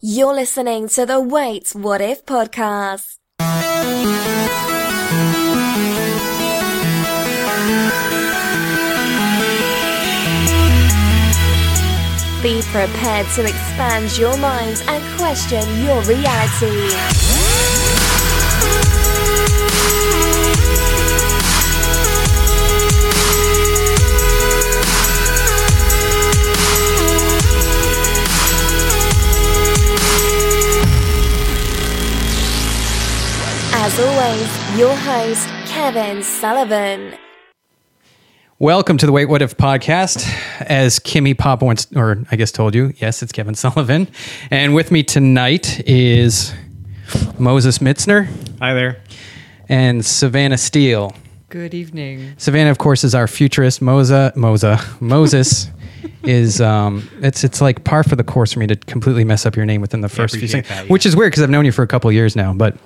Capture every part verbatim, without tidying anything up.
You're listening to the Wait, What If podcast. Be prepared to expand your mind and question your reality. As always, your host, Kevin Sullivan. Welcome to the Wait, What If podcast. As Kimmy Pop once, or I guess told you, yes, it's Kevin Sullivan. And with me tonight is Moses Mitzner. Hi there. And Savannah Steele. Good evening. Savannah, of course, is our futurist. Moza, Moza, Moses is, um, it's it's like par for the course for me to completely mess up your name within the first few seconds, that, yeah. which is weird because I've known you for a couple of years now, but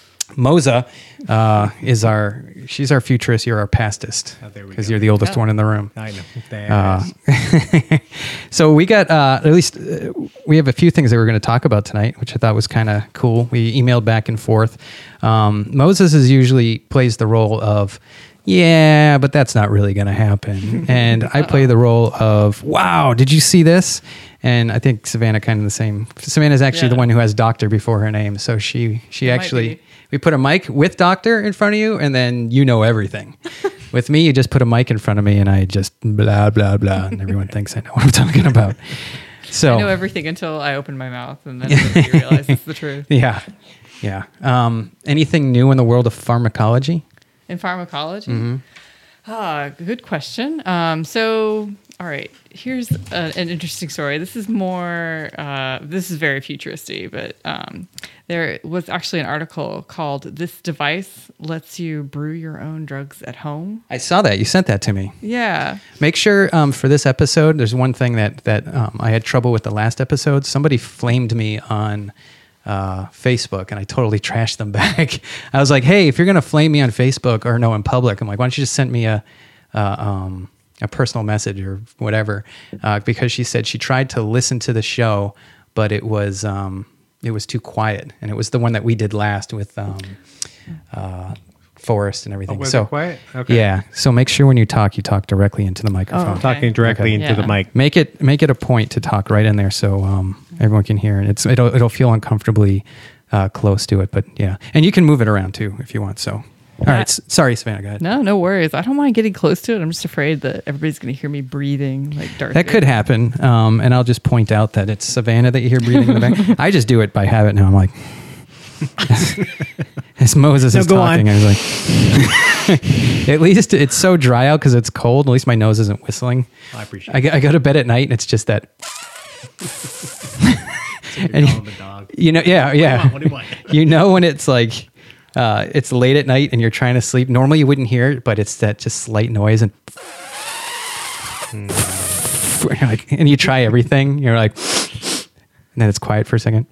Moza uh, is our, she's our futurist, you're our pastist, Oh, there we because go. you're the oldest Oh. one in the room. I know. There Uh, it is. so we got, uh, at least uh, we have a few things that we're going to talk about tonight, which I thought was kind of cool. We emailed back and forth. Um, Moses is usually plays the role of, yeah, but that's not really going to happen. And I play the role of, wow, did you see this? And I think Savannah kind of the same. Savannah's actually Yeah. the one who has doctor before her name. So she, she It might actually, be. we put a mic with doctor in front of you and then you know everything. With me, you just put a mic in front of me and I just blah, blah, blah. And everyone thinks I know what I'm talking about. So I know everything until I open my mouth, and then you realize it's the truth. yeah, yeah. Um, anything new in the world of pharmacology? In pharmacology? Mm-hmm. Ah, good question. Um, so, all right, here's a, an interesting story. This is more, uh, this is very futuristic, but um, there was actually an article called "This Device Lets You Brew Your Own Drugs at Home." I saw that. You sent that to me. Yeah. Make sure um, for this episode, there's one thing that that um, I had trouble with the last episode. Somebody flamed me on uh, Facebook, and I totally trashed them back. I was like, "Hey, if you're gonna flame me on Facebook or no in public, I'm like, why don't you just send me a uh, um, a personal message or whatever?" Uh, because she said she tried to listen to the show, but it was um, it was too quiet, and it was the one that we did last with um, uh, Forrest and everything. Oh, was so it quiet? Okay. yeah, so make sure when you talk, you talk directly into the microphone. Oh, okay. Talking directly Okay. into Yeah. the mic. Make it make it a point to talk right in there so um, everyone can hear, and it's it'll it'll feel uncomfortably uh, close to it. But yeah, and you can move it around too if you want. So, all right, s- sorry, Savannah, go ahead. No, no worries. I don't mind getting close to it. I'm just afraid that everybody's going to hear me breathing like Darth That could Vader. happen, um, and I'll just point out that it's Savannah that you hear breathing in the back. I just do it by habit now. I'm like, as Moses No, is go talking, on. I was like, at least it's so dry out because it's cold. At least my nose isn't whistling. I appreciate I, it. go- I go to bed at night and it's just that. You're and- calling the dog. You know, yeah, yeah. What do you want? You know when it's like uh, it's late at night and you're trying to sleep. Normally you wouldn't hear it, but it's that just slight noise and you're like, and you try everything. You're like, and then it's quiet for a second.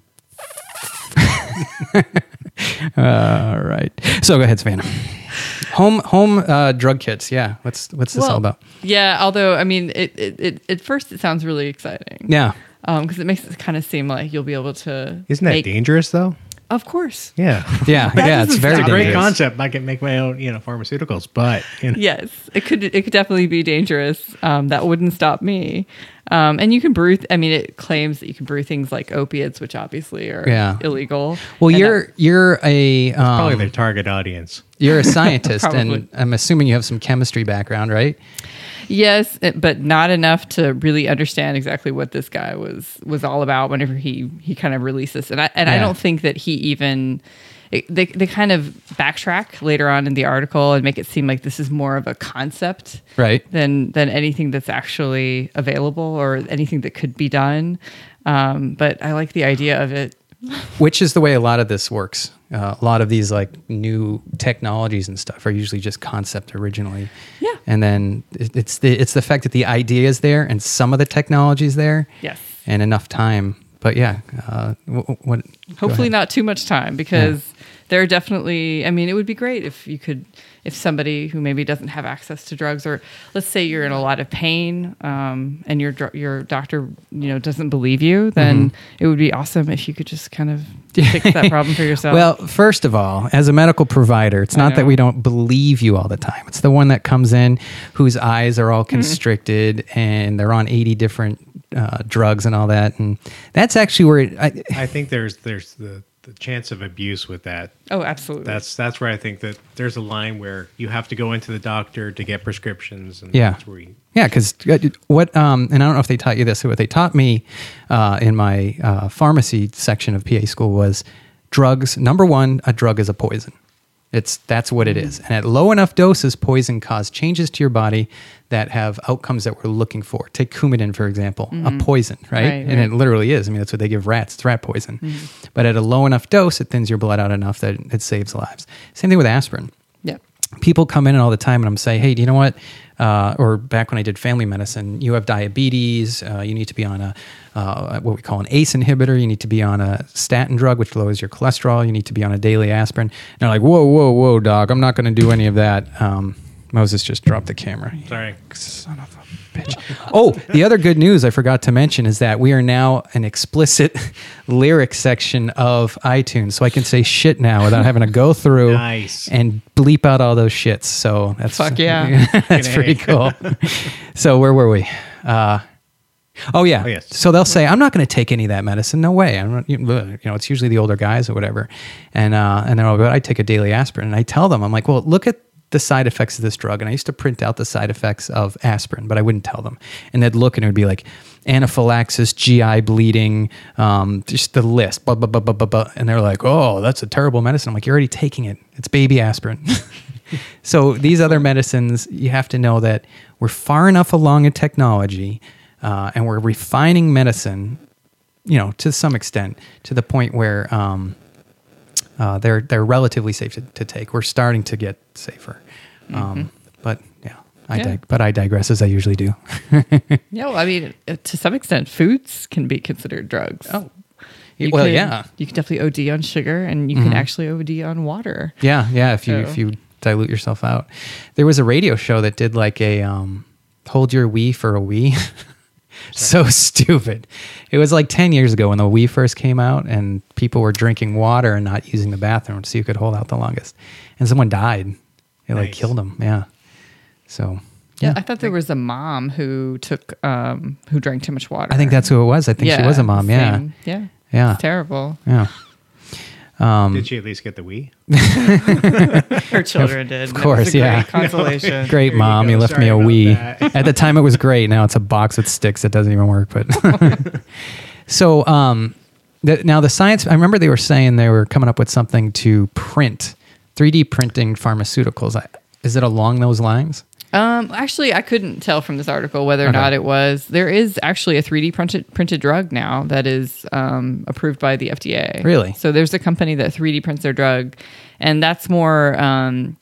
All right. So go ahead, Savannah. Home home uh, drug kits. Yeah. What's what's this all about? Yeah, although I mean, it, it, it at first it sounds really exciting. Yeah. because it makes it kind of seem like you'll be able to. Isn't that make, dangerous though? Of course. Yeah. Yeah. That yeah. It's doesn't very sound Great dangerous. concept. I can make my own, you know, pharmaceuticals, but you know. Yes, it could. It could definitely be dangerous. Um, that wouldn't stop me. Um, and you can brew. I mean, it claims that you can brew things like opiates, which obviously are Yeah. illegal. Well, And you're that- you're a um, Probably their target audience. you're a scientist, and Probably. I'm assuming you have some chemistry background, right? yes, it- but not enough to really understand exactly what this guy was was all about. Whenever he he kind of released this, and I and I Yeah. don't think that he even. It, they they kind of backtrack later on in the article and make it seem like this is more of a concept, Right. than than anything that's actually available or anything that could be done. Um, but I like the idea of it. Which is the way a lot of this works. Uh, a lot of these like new technologies and stuff are usually just concept originally. Yeah. And then it- it's the it's the fact that the idea is there and some of the technology is there. Yes. And enough time but yeah, uh, what, what Hopefully not too much time, because yeah. there are definitely, I mean, it would be great if you could, if somebody who maybe doesn't have access to drugs, or let's say you're in a lot of pain um, and your dr- your doctor, you know, doesn't believe you, then mm-hmm. it would be awesome if you could just kind of fix that problem for yourself. Well, first of all, as a medical provider, it's not that we don't believe you all the time. It's the one that comes in whose eyes are all constricted mm-hmm. and they're on eighty different uh, drugs and all that. And that's actually where it, I, I think there's there's the, the chance of abuse with that. Oh, absolutely. That's that's where I think that there's a line where you have to go into the doctor to get prescriptions. And yeah. That's where you, Yeah, because what, um, and I don't know if they taught you this, or what they taught me uh, in my uh, pharmacy section of P A school was drugs. Number one, a drug is a poison. It's that's what it is. And at low enough doses, poison cause changes to your body that have outcomes that we're looking for. Take Coumadin, for example, mm-hmm. a poison, right? right and right. it literally is. I mean, that's what they give rats. It's rat poison. Mm-hmm. But at a low enough dose, it thins your blood out enough that it saves lives. Same thing with aspirin. Yeah. People come in all the time and I'm saying, hey, do you know what? Uh, or back when I did family medicine, you have diabetes, uh, you need to be on a uh, what we call an A C E inhibitor, you need to be on a statin drug, which lowers your cholesterol, you need to be on a daily aspirin. And they're like, whoa, whoa, whoa, doc, I'm not going to do any of that. Um, Moses just dropped the camera. Sorry. Son of a bitch. Oh, the other good news I forgot to mention is that we are now an explicit lyric section of iTunes. So I can say shit now without having to go through nice. and bleep out all those shits. So that's fuck yeah. that's pretty cool. So where were we? Uh, oh yeah. Oh, yes. So they'll say, I'm not going to take any of that medicine. No way. I'm not, you know, it's usually the older guys or whatever. And, uh, and then I'll go, I take a daily aspirin. And I tell them, I'm like, well, look at the side effects of this drug. And I used to print out the side effects of aspirin, but I wouldn't tell them. And they'd look and it would be like anaphylaxis, G I bleeding, um, just the list, blah, blah, blah, blah, blah, blah. And they're like, oh, that's a terrible medicine. I'm like, you're already taking it. It's baby aspirin. So these other medicines, you have to know that we're far enough along in technology uh, and we're refining medicine, you know, to some extent, to the point where um, Uh, they're they're relatively safe to, to take. We're starting to get safer, um, mm-hmm. but yeah, I yeah. Dig- but I digress as I usually do. Yeah, well, I mean, uh, to some extent, foods can be considered drugs. Oh, you well, can, yeah, you can definitely O D on sugar, and you mm-hmm. can actually O D on water. Yeah, yeah. If you so. if you dilute yourself out, there was a radio show that did like a um, hold your Wii for a Wii. So stupid. It was like ten years ago when the Wii first came out and people were drinking water and not using the bathroom so you could hold out the longest. And someone died. It nice. like killed them. Yeah. So, yeah. I thought there was a mom who took, um, who drank too much water. I think that's who it was. I think yeah, she was a mom. Yeah. Same. Yeah. Yeah. It's terrible. Yeah. Um, did she at least get the Wii? Her children did. Of course, yeah. Great consolation. Great mom, you, you left Sorry me a Wii. that. At the time, it was great. Now it's a box with sticks that doesn't even work. But so um, the, now the science. I remember they were saying they were coming up with something to print three D printing pharmaceuticals. I, is it along those lines? Um, actually, I couldn't tell from this article whether or Okay. not it was. There is actually a three D printed printed drug now that is um, approved by the F D A. Really? So there's a company that three D prints their drug, and that's more. Um,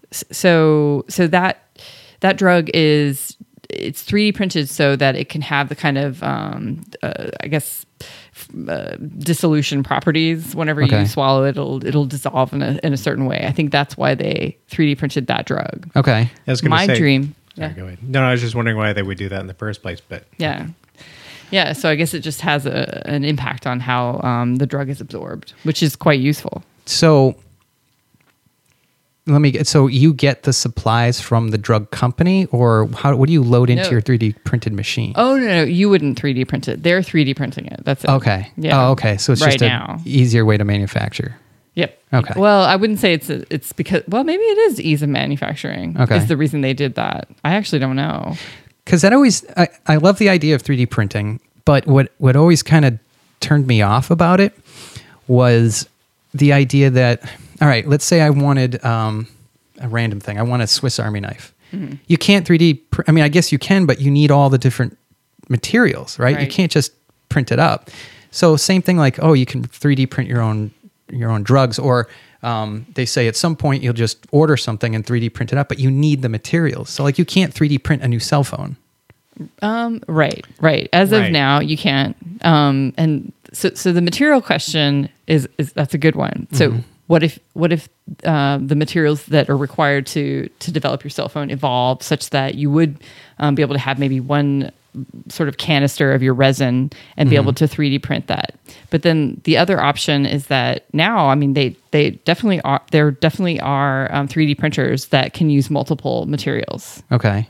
so so that that drug is it's three D printed so that it can have the kind of um, uh, I guess. Uh, dissolution properties. Whenever Okay. you swallow it, it'll it'll dissolve in a in a certain way. I think that's why they three D printed that drug. Okay. I was gonna My say, dream. Sorry, Yeah. go ahead. No, no, I was just wondering why they would do that in the first place. But Yeah. Yeah. So I guess it just has a, an impact on how um, the drug is absorbed, which is quite useful. So let me get. So you get the supplies from the drug company, or how? What do you load into No. your three D printed machine? Oh, no, no. You wouldn't three D print it. They're three D printing it. That's it. Okay. Yeah. Oh, okay. So it's Right just an now. easier way to manufacture. Yep. Okay. Well, I wouldn't say it's a, it's because, well, maybe it is ease of manufacturing. Okay. Is the reason they did that. I actually don't know. Because that always, I, I love the idea of three D printing, but what, what always kind of turned me off about it was the idea that, all right, let's say I wanted um, a random thing. I want a Swiss Army knife. Mm-hmm. You can't three D, pr- I mean, I guess you can, but you need all the different materials, right? Right. You can't just print it up. So same thing like, oh, you can three D print your own your own drugs, or um, they say at some point you'll just order something and three D print it up, but you need the materials. So like you can't three D print a new cell phone. Um, right, right. As Right. of now, you can't. Um, and so so the material question is is that's a good one. So Mm-hmm. what if what if uh, the materials that are required to to develop your cell phone evolve such that you would um, be able to have maybe one sort of canister of your resin and be Mm-hmm. able to three D print that. But then the other option is that now, I mean, they they definitely are there definitely are um, three D printers that can use multiple materials. Okay.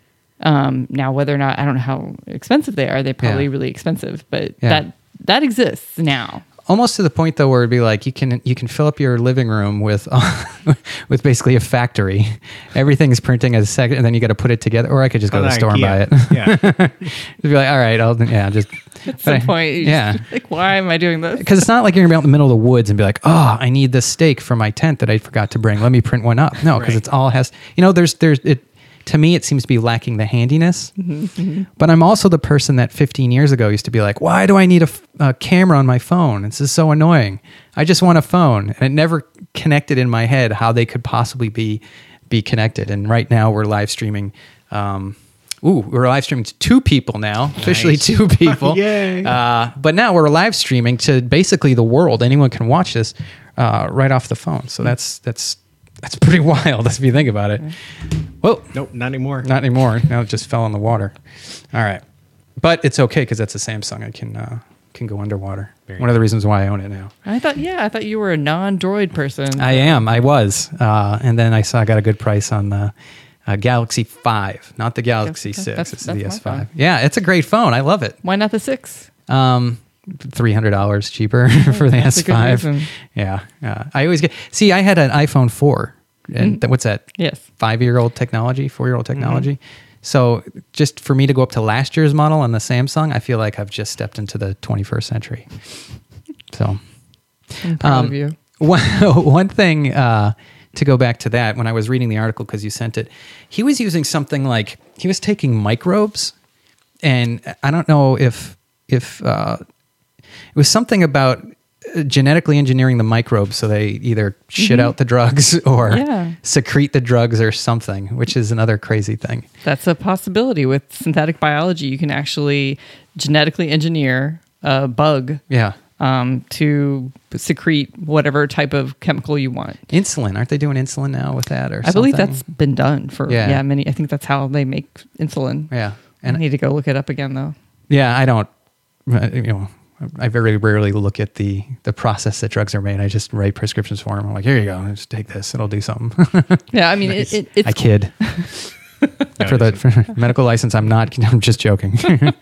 Um, now, whether or not, I don't know how expensive they are. They're probably Yeah. really expensive, but Yeah. that that exists now. Almost to the point though, where it'd be like you can you can fill up your living room with with basically a factory. Everything's printing as a second, and then you got to put it together. Or I could just go to the store and buy it. Yeah. Just be like, all right, I'll yeah, just At some point, you yeah. just, like, why am I doing this? Because it's not like you're gonna be out in the middle of the woods and be like, oh, I need this stake for my tent that I forgot to bring. Let me print one up. No, because Right. it's all has. You know, there's there's it. To me, it seems to be lacking the handiness. Mm-hmm, But I'm also the person that fifteen years ago used to be like, why do I need a, f- a camera on my phone? This is so annoying. I just want a phone. And it never connected in my head how they could possibly be be connected. And right now we're live streaming. Um, ooh, we're live streaming to two people now, officially Nice. two people. Yay. Uh, but now we're live streaming to basically the world. Anyone can watch this uh, right off the phone. So that's that's that's pretty wild if you think about it. Whoa. Nope, not anymore. Not anymore. Now it just fell in the water. All right, but it's okay because that's a Samsung. I can uh, can go underwater. Very One of the reasons why I own it now. I thought, yeah, I thought you were a non-droid person. I am. I was, uh, and then I saw I got a good price on the uh, Galaxy five, not the Galaxy That's- Six. that's- it's that's the my S five. phone. Yeah, it's a great phone. I love it. Why not the six? Um, three hundred dollars cheaper for the that's a S good five. reason. Yeah, uh, I always get. See, I had an iPhone four, and Mm. th- what's that? Yes. Five-year-old technology, four-year-old Mm-hmm. technology. So just for me to go up to last year's model on the Samsung, I feel like I've just stepped into the twenty-first century. So I'm proud um, of you. one, one thing uh, to go back to that, when I was reading the article, because you sent it, he was using something like, he was taking microbes, and I don't know if, if uh, it was something about genetically engineering the microbes so they either shit out the drugs or Yeah. secrete the drugs or something, which is another crazy thing. That's a possibility with synthetic biology. You can actually genetically engineer a bug Yeah. um, to secrete whatever type of chemical you want. Insulin. Aren't they doing insulin now with that or I believe something? that's been done for Yeah. yeah. many. I think that's how they make insulin. Yeah. I And need to go look it up again though. yeah, I don't, uh, you know, I very rarely look at the the process that drugs are made. I just write prescriptions for them. I'm like, here you go, just take this. It'll do something. Yeah, I mean it, it, it's I kid. for the for medical license, I'm not. I'm just joking.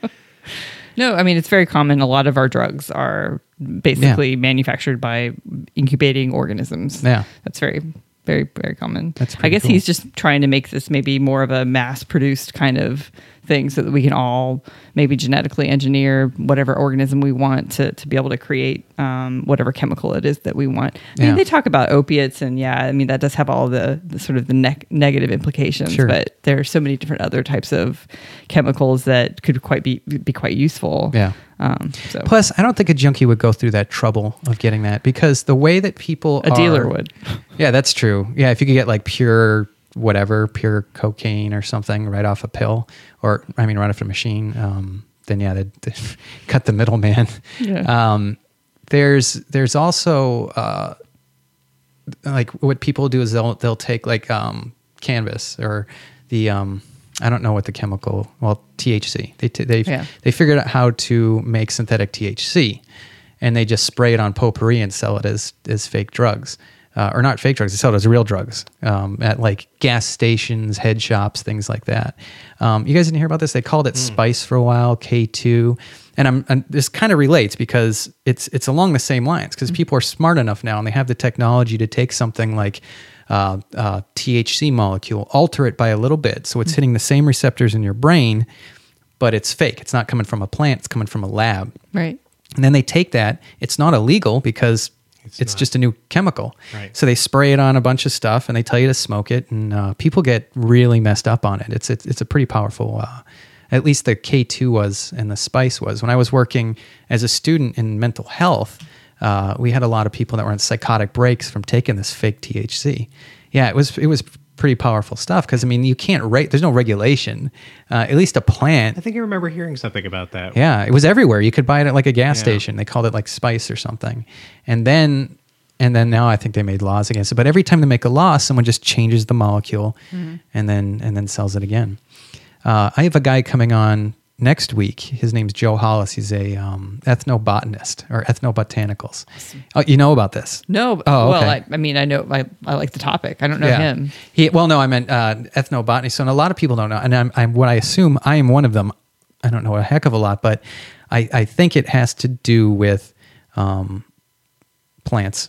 No, I mean, it's very common. A lot of our drugs are basically manufactured by incubating organisms. Yeah. That's very, very, very common. That's I pretty guess cool. he's just trying to make this maybe more of a mass produced kind of thing so that we can all maybe genetically engineer whatever organism we want to, to be able to create um, whatever chemical it is that we want. I mean, Yeah. they talk about opiates, and yeah, I mean, that does have all the, the sort of the ne- negative implications, Sure. but there are so many different other types of chemicals that could quite be, be quite useful. Yeah. Um, so Plus, I don't think a junkie would go through that trouble of getting that because the way that people a dealer are- would. Yeah, that's true. Yeah, if you could get like pure whatever, pure cocaine or something right off a pill, or I mean, right off a machine, um, then yeah, they'd, they'd cut the middleman. Yeah. Um, there's there's also uh, like what people do is they'll they'll take like um, cannabis or the um, I don't know what the chemical well T H C they t- they Yeah. they figured out how to make synthetic T H C, and they just spray it on potpourri and sell it as as fake drugs. Uh, or not fake drugs, they sell it as real drugs um, at like gas stations, head shops, things like that. Um, you guys didn't hear about this? They called it Spice for a while, K two, and I'm, and this kind of relates because it's it's along the same lines because people are smart enough now and they have the technology to take something like uh, uh, T H C molecule, alter it by a little bit, so it's hitting the same receptors in your brain, but it's fake. It's not coming from a plant; it's coming from a lab. Right. And then they take that. It's not illegal because it's, It's not. just a new chemical. Right. So they spray it on a bunch of stuff and they tell you to smoke it. And uh, people get really messed up on it. It's it's, it's a pretty powerful, uh, at least the K two was and the Spice was. When I was working as a student in mental health, uh, we had a lot of people that were on psychotic breaks from taking this fake T H C. Yeah, it was it was pretty powerful stuff. Because I mean, you can't rate. There's no regulation. Uh, at least a plant. I think I remember hearing something about that. Yeah, it was everywhere. You could buy it at like a gas Yeah. station. They called it like Spice or something. And then, and then now I think they made laws against it. But every time they make a law, someone just changes the molecule Mm-hmm. and then and then sells it again. Uh, I have a guy coming on next week. His name's Joe Hollis. He's a um, ethnobotanist or ethnobotanicals. Oh, you know about this? No, Oh, well, okay. I, I mean, I know, I, I like the topic. I don't know Yeah. him. He well, no, I meant uh, ethnobotany. So and a lot of people don't know, and I'm, I'm what I assume I am one of them. I don't know a heck of a lot, but I, I think it has to do with um, plants,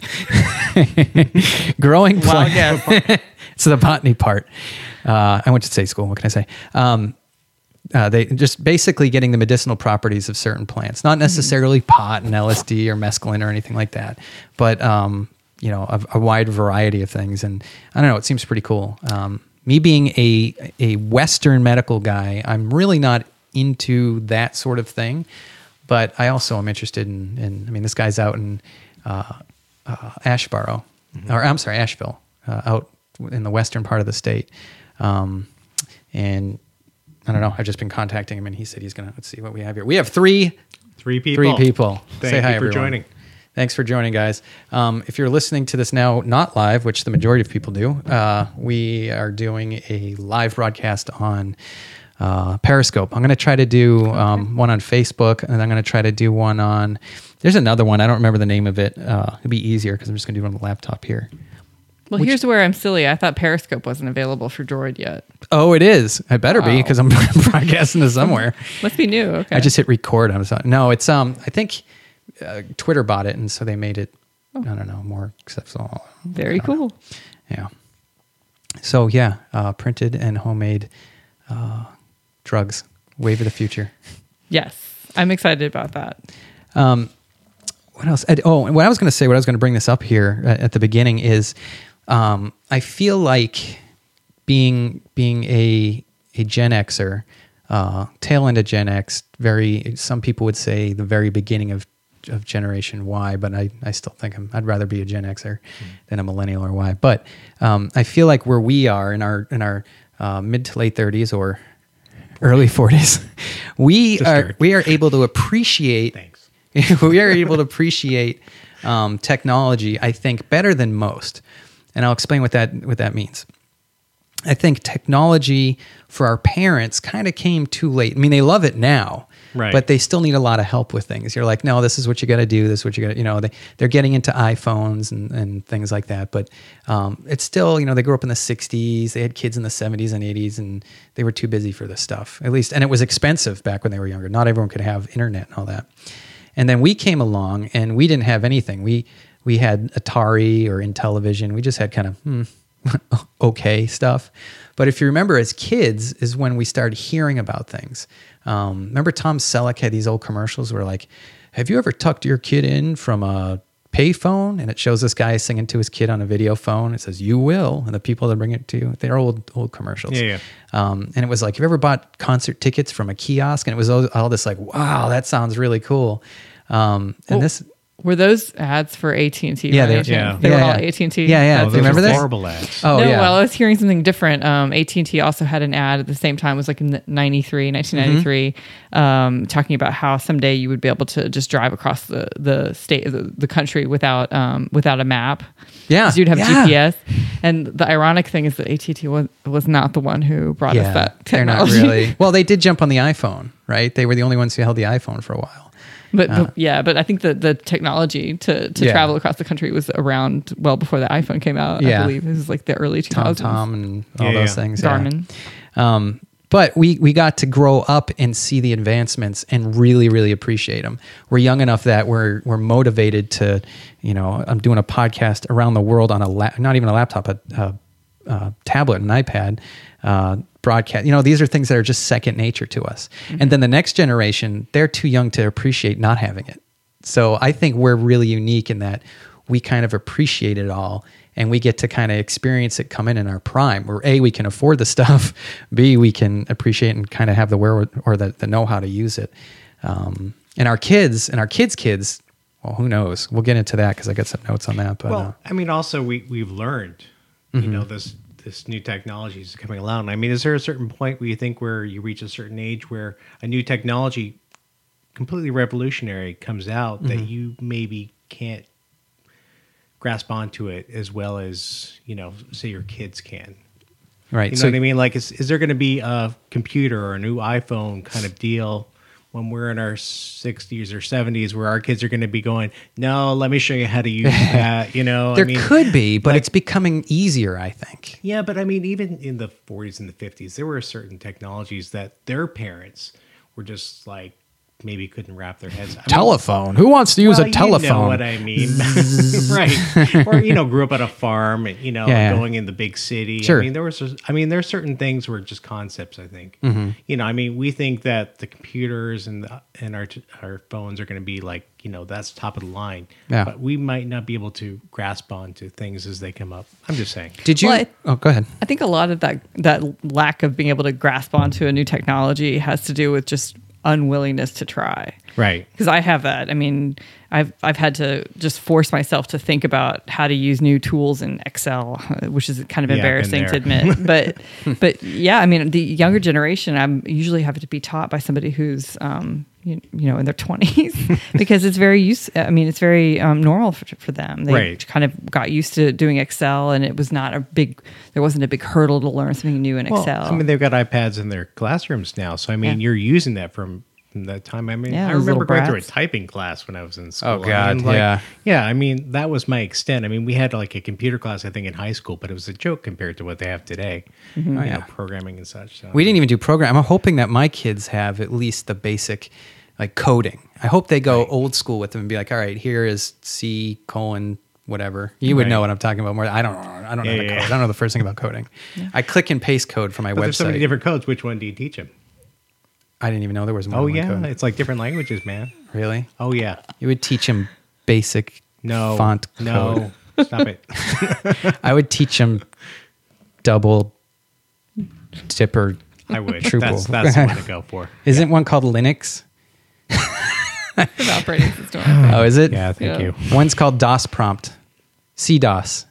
growing Wild plants. guess. It's the botany part. Uh, I went to state school. What can I say? Um, uh, they just basically getting the medicinal properties of certain plants, not necessarily pot and L S D or mescaline or anything like that, but um, you know, a, a wide variety of things. And I don't know, it seems pretty cool. Um, me being a a Western medical guy, I'm really not into that sort of thing, but I also am interested in. in I mean, this guy's out in uh, uh, Ashboro, mm-hmm. or I'm sorry, Asheville, uh, out in the western part of the state, um, and. I don't know. I've just been contacting him, and he said he's gonna. Let's see what we have here. We have three, Three people. three people. Thank Say hi, you for everyone. joining. Thanks for joining, guys. Um, if you're listening to this now, not live, which the majority of people do, uh, we are doing a live broadcast on uh, Periscope. I'm going to try to do um, one on Facebook, and I'm going to try to do one on. There's another one. I don't remember the name of it. Uh, it'll be easier because I'm just going to do it on the laptop here. Well, Which- here's where I'm silly. I thought Periscope wasn't available for Droid yet. Oh, it is. I better be Wow. because I'm broadcasting this somewhere. Must be new. Okay. I just hit record. I was no, it's um. I think uh, Twitter bought it, and so they made it. I don't know, more accessible. Very cool. Yeah. So yeah, uh, printed and homemade uh, drugs. Wave of the future. Yes. I'm excited about that. Um, what else? I, oh, and what I was going to say, what I was going to bring this up here at, at the beginning is, um, I feel like being being a a Gen Xer, uh, tail end of Gen X. Very, some people would say the very beginning of of Generation Y, but I, I still think I'm, I'd rather be a Gen Xer mm. than a millennial or Y. But um, I feel like where we are in our in our uh, mid to late thirties or early forties, we Just are start. we are able to appreciate. Thanks. we are able to appreciate um, technology, I think, better than most, and I'll explain what that what that means. I think technology for our parents kind of came too late. I mean, they love it now, Right. but they still need a lot of help with things. You're like, no, this is what you got to do. This is what you got to, you know, they, they're getting into iPhones and, and things like that. But um, it's still, you know, they grew up in the sixties. They had kids in the seventies and eighties, and they were too busy for this stuff, at least. And it was expensive back when they were younger. Not everyone could have internet and all that. And then we came along, and we didn't have anything. We we had Atari or Intellivision. We just had kind of, hmm, okay stuff. But if you remember, as kids is when we started hearing about things. Um, remember Tom Selleck had these old commercials where like, have you ever tucked your kid in from a payphone? And it shows this guy singing to his kid on a video phone. It says, you will. And the people that bring it to you, they're old, old commercials. Yeah, yeah. Um, and it was like, have you ever bought concert tickets from a kiosk? And it was all, all this like, wow, that sounds really cool. Um, and Well, this, Were those ads for A T and T? Yeah, they- yeah. They Yeah, were yeah. all A T and T. Yeah, yeah. Oh, Do you those remember are this? horrible ads. oh no, yeah. well, I was hearing something different. Um, A T and T also had an ad at the same time. It was like in ninety-three, nineteen ninety-three, Mm-hmm. um, talking about how someday you would be able to just drive across the, the state, the, the country without um, without a map. Yeah, 'Cause you'd have yeah. G P S. And the ironic thing is that A T and T was, was not the one who brought us that they're not technology. really. Well, they did jump on the iPhone, right? They were the only ones who held the iPhone for a while. But, Uh, but yeah, but I think the the technology to, to Yeah. travel across the country was around well before the iPhone came out. Yeah. I believe it was like the early two Tom thousands. Tom and all Yeah, those yeah. things. yeah. Garmin. Um, but we we got to grow up and see the advancements and really really appreciate them. We're young enough that we're we're motivated to, you know, I'm doing a podcast around the world on a la- not even a laptop, a, a, a tablet, an iPad. Uh, broadcast, you know, these are things that are just second nature to us. Mm-hmm. And then the next generation, they're too young to appreciate not having it. So I think we're really unique in that we kind of appreciate it all, and we get to kind of experience it come in in our prime, where A, we can afford the stuff, B, we can appreciate and kind of have the where or the, the know how to use it. Um, and our kids and our kids' kids, well, who knows? We'll get into that because I got some notes on that. But Well, uh, I mean, also we we've learned, you know, this this new technology is coming along. I mean, is there a certain point where you think where you reach a certain age where a new technology, completely revolutionary, comes out mm-hmm. that you maybe can't grasp onto it as well as, you know, say your kids can? Right. You know so, what I mean? Like, is, is there going to be a computer or a new iPhone kind of deal when we're in our sixties or seventies where our kids are going to be going, no, let me show you how to use that, you know? There I mean, could be, but like, it's becoming easier, I think. Yeah, but I mean, even in the forties and the fifties, there were certain technologies that their parents were just like, maybe couldn't wrap their heads. I mean, telephone. Who wants to use well, a telephone? You know what I mean, right? Or you know, grew up on a farm, and you know, yeah, yeah. going in the big city. Sure. I mean, there was. I mean, there are certain things were just concepts. I think. Mm-hmm. You know, I mean, we think that the computers and the, and our our phones are going to be like, you know, that's top of the line. Yeah. But we might not be able to grasp onto things as they come up. I'm just saying. Did you? Well, I- oh, go ahead. I think a lot of that that lack of being able to grasp onto a new technology has to do with just unwillingness to try. Right. Because I have that. I mean, I've I've had to just force myself to think about how to use new tools in Excel, which is kind of Yeah, embarrassing been to admit. But but yeah, I mean, the younger generation, I'm usually having to be taught by somebody who's um, you, you know in their twenties because it's very use. I mean, it's very um, normal for, for them. They Right. kind of got used to doing Excel, and it was not a big. There wasn't a big hurdle to learn something new in Well, Excel. I mean, they've got iPads in their classrooms now, so I mean, Yeah. you're using that from. That time, I mean, Yeah, I those remember little going through a brats. typing class when I was in school. Oh, God, I mean, like, yeah. yeah. I mean, that was my extent. I mean, we had like a computer class, I think, in high school, but it was a joke compared to what they have today. Mm-hmm. You Oh, yeah. know, programming and such. So. We didn't even do program. I'm hoping that my kids have at least the basic, like coding. I hope they go Right. old school with them and be like, all right, here is C colon whatever. You would Right. know what I'm talking about more. I don't know. I don't know Yeah, how to yeah, code. yeah. I don't know the first thing about coding. I click and paste code for my But website. there's so many different codes. Which one do you teach them? I didn't even know there was more Oh, than one yeah. code. It's like different languages, man. Really? Oh, yeah. You would teach them basic No. font No. code. Stop it. I would teach them double dipper. I would. Triple. That's, that's the one to go for. Isn't one called Linux? An operating system. Oh, is it? Yeah, thank Yeah. you. One's called DOS prompt. C DOS.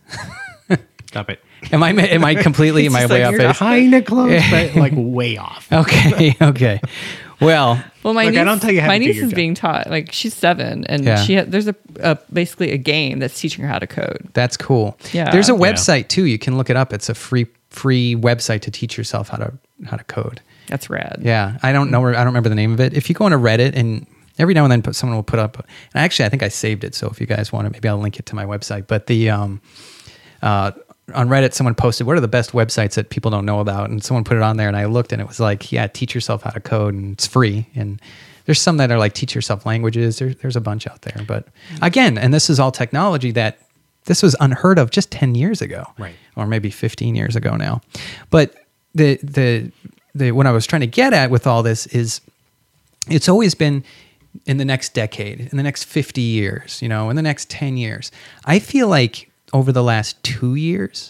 Stop it. Am I am I completely am I It's way like off you're base? kind of close, but like way off. Okay, okay. Well, Well, my Look, niece, I don't tell you how my to do niece your is job. being taught. Like she's seven, and Yeah. she ha- there's a, a basically a game that's teaching her how to code. that's cool. Yeah. There's a Yeah. website too. You can look it up. It's a free free website to teach yourself how to how to code. That's rad. Yeah, I don't know. where- I don't remember the name of it. If you go on to Reddit, and every now and then put, someone will put up. And actually, I think I saved it. So if you guys want it, maybe I'll link it to my website. But the um, uh, on Reddit, someone posted, "What are the best websites that people don't know about?" And someone put it on there, and I looked, and it was like, "Yeah, teach yourself how to code, and it's free." And there's some that are like teach yourself languages. There's there's a bunch out there. But again, and this is all technology that this was unheard of just ten years ago, Right. or maybe fifteen years ago now. But the the the what I was trying to get at with all this is, it's always been in the next decade, in the next fifty years, you know, in the next ten years. I feel like over the last two years,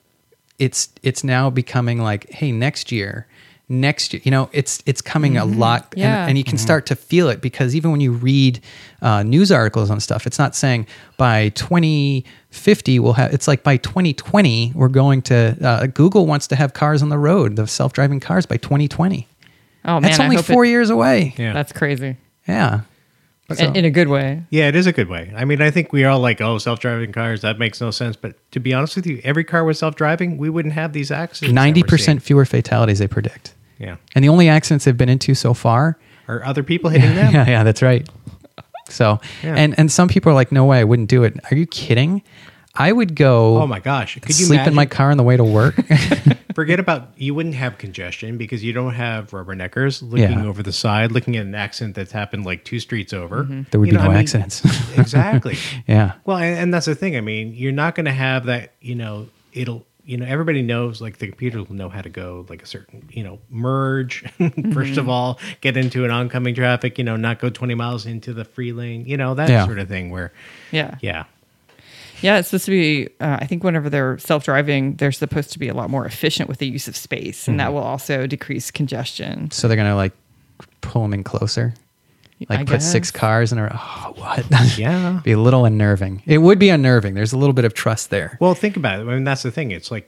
it's it's now becoming like, hey, next year, next year, you know, it's it's coming a lot, Yeah. and, and you can start to feel it because even when you read uh, news articles on stuff, it's not saying by twenty fifty we'll have. It's like by twenty twenty we're going to. Uh, Google wants to have cars on the road, the self-driving cars by twenty twenty. Oh man, That's only I hope four it, years away. Yeah. That's crazy. Yeah. In, in a good way. Yeah, it is a good way. I mean, I think we are all like, oh, self-driving cars, that makes no sense. But to be honest with you, every car was self-driving, we wouldn't have these accidents. that we're ninety percent seeing. fewer fatalities they predict. Yeah. And the only accidents they've been into so far. Are other people hitting them? Yeah, yeah, that's right. So, Yeah. and and some people are like, no way, I wouldn't do it. Are you kidding? I would go Oh my gosh. Could you sleep imagine? in my car on the way to work. Forget about, you wouldn't have congestion because you don't have rubberneckers looking Yeah. over the side, looking at an accident that's happened like two streets over. There would You be know, no I mean, accidents. Exactly. Yeah. Well, and, and that's the thing. I mean, you're not going to have that, you know, it'll, you know, everybody knows, like the computer will know how to go like a certain, you know, merge, first of all, get into an oncoming traffic, you know, not go twenty miles into the free lane, you know, that Yeah. sort of thing where, Yeah. yeah. Yeah, it's supposed to be, uh, I think whenever they're self-driving, they're supposed to be a lot more efficient with the use of space. And that will also decrease congestion. So they're gonna like pull them in closer, like I put six guess. cars in a. Oh, what? Yeah. Be a little unnerving. It would be unnerving. There's a little bit of trust there. Well, think about it. I mean, that's the thing. It's like if,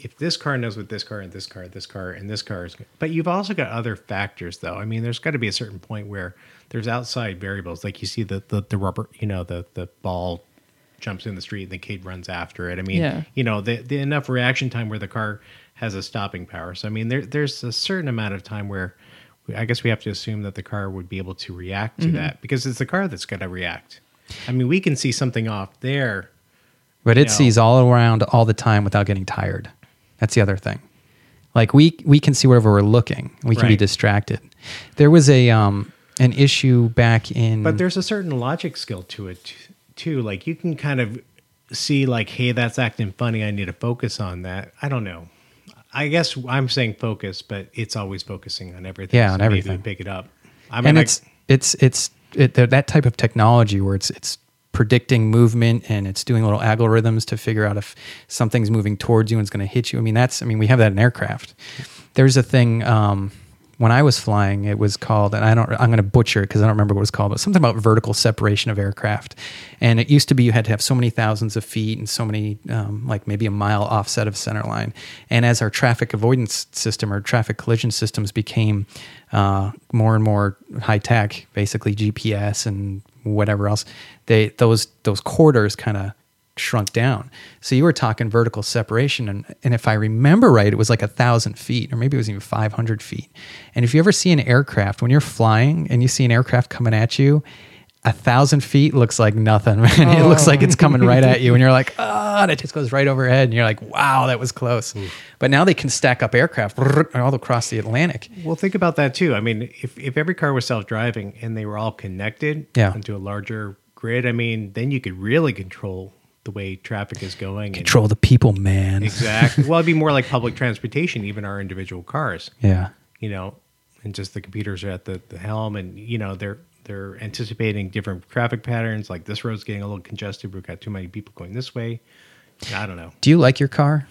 if this car knows what this car and this car, this car and this car is, but you've also got other factors though. I mean, there's got to be a certain point where there's outside variables, like you see the the, the rubber, you know, the the ball jumps in the street and the kid runs after it. I mean, Yeah. you know, the, the enough reaction time where the car has a stopping power. So I mean, there there's a certain amount of time where I guess we have to assume that the car would be able to react to Mm-hmm. that because it's the car that's going to react. I mean, we can see something off there. But it No. sees all around all the time without getting tired. That's the other thing. Like we we can see wherever we're looking. We can be Right. distracted. There was a um an issue back in But there's a certain logic skill to it t- too. Like you can kind of see like, hey, that's acting funny. I need to focus on that. I don't know. I guess I'm saying focus, but it's always focusing on everything. Yeah, on maybe everything. we pick it up. I mean, and I- it's it's it's it, that that type of technology where it's it's predicting movement and it's doing little algorithms to figure out if something's moving towards you and it's going to hit you. I mean, that's I mean, we have that in aircraft. There's a thing um, when I was flying, it was called, and I don't, I'm going to butcher it because I don't remember what it was called, but something about vertical separation of aircraft. And it used to be you had to have so many thousands of feet and so many, um, like maybe a mile offset of center line. And as our traffic avoidance system or traffic collision systems became uh, more and more high tech, basically G P S and whatever else, they those those corridors kind of shrunk down. So you were talking vertical separation. And, and if I remember right, it was like a thousand feet, or maybe it was even five hundred feet. And if you ever see an aircraft, when you're flying and you see an aircraft coming at you, a thousand feet looks like nothing, man. It looks like it's coming right at you. And you're like, ah, and it just goes right overhead. And you're like, wow, that was close. But now they can stack up aircraft all across the Atlantic. well, think about that too. I mean, if, if every car was self-driving and they were all connected Yeah. into a larger grid, I mean, then you could really control the way traffic is going. and- Control the people, man. Exactly. Well, it'd be more like public transportation, even our individual cars. Yeah. You know, and just the computers are at the, the helm, and you know they're they're anticipating different traffic patterns. Like this road's getting a little congested. We've got too many people going this way. I don't know. Do you like your car?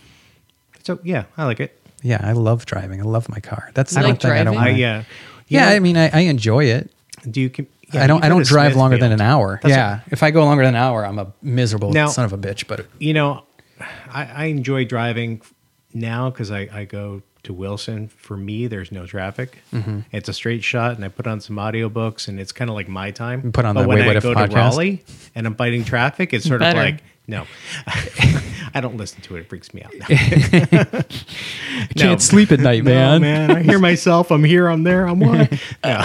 So yeah, I like it. Yeah, I love driving. I love my car. That's the You one like thing I don't driving? I mind. yeah. Yeah, You I know, mean, I, I enjoy it. do you? com- yeah, I don't. you I go don't to drive longer than an Smithfield. hour. That's yeah, if I go longer than an hour, I'm a miserable Now- son of a bitch. But You know, I, I enjoy driving now because I, I go to Wilson. For me, there's no traffic. Mm-hmm. It's a straight shot, and I put on some audiobooks, and it's kind of like my time. You put on but the when Wait, What I If go to podcast? Raleigh and I'm fighting traffic, it's sort Better. of like no. I don't listen to it; it freaks me out. No. I can't sleep at night, No, man. man, I hear myself. I'm here. I'm there. I'm what? No.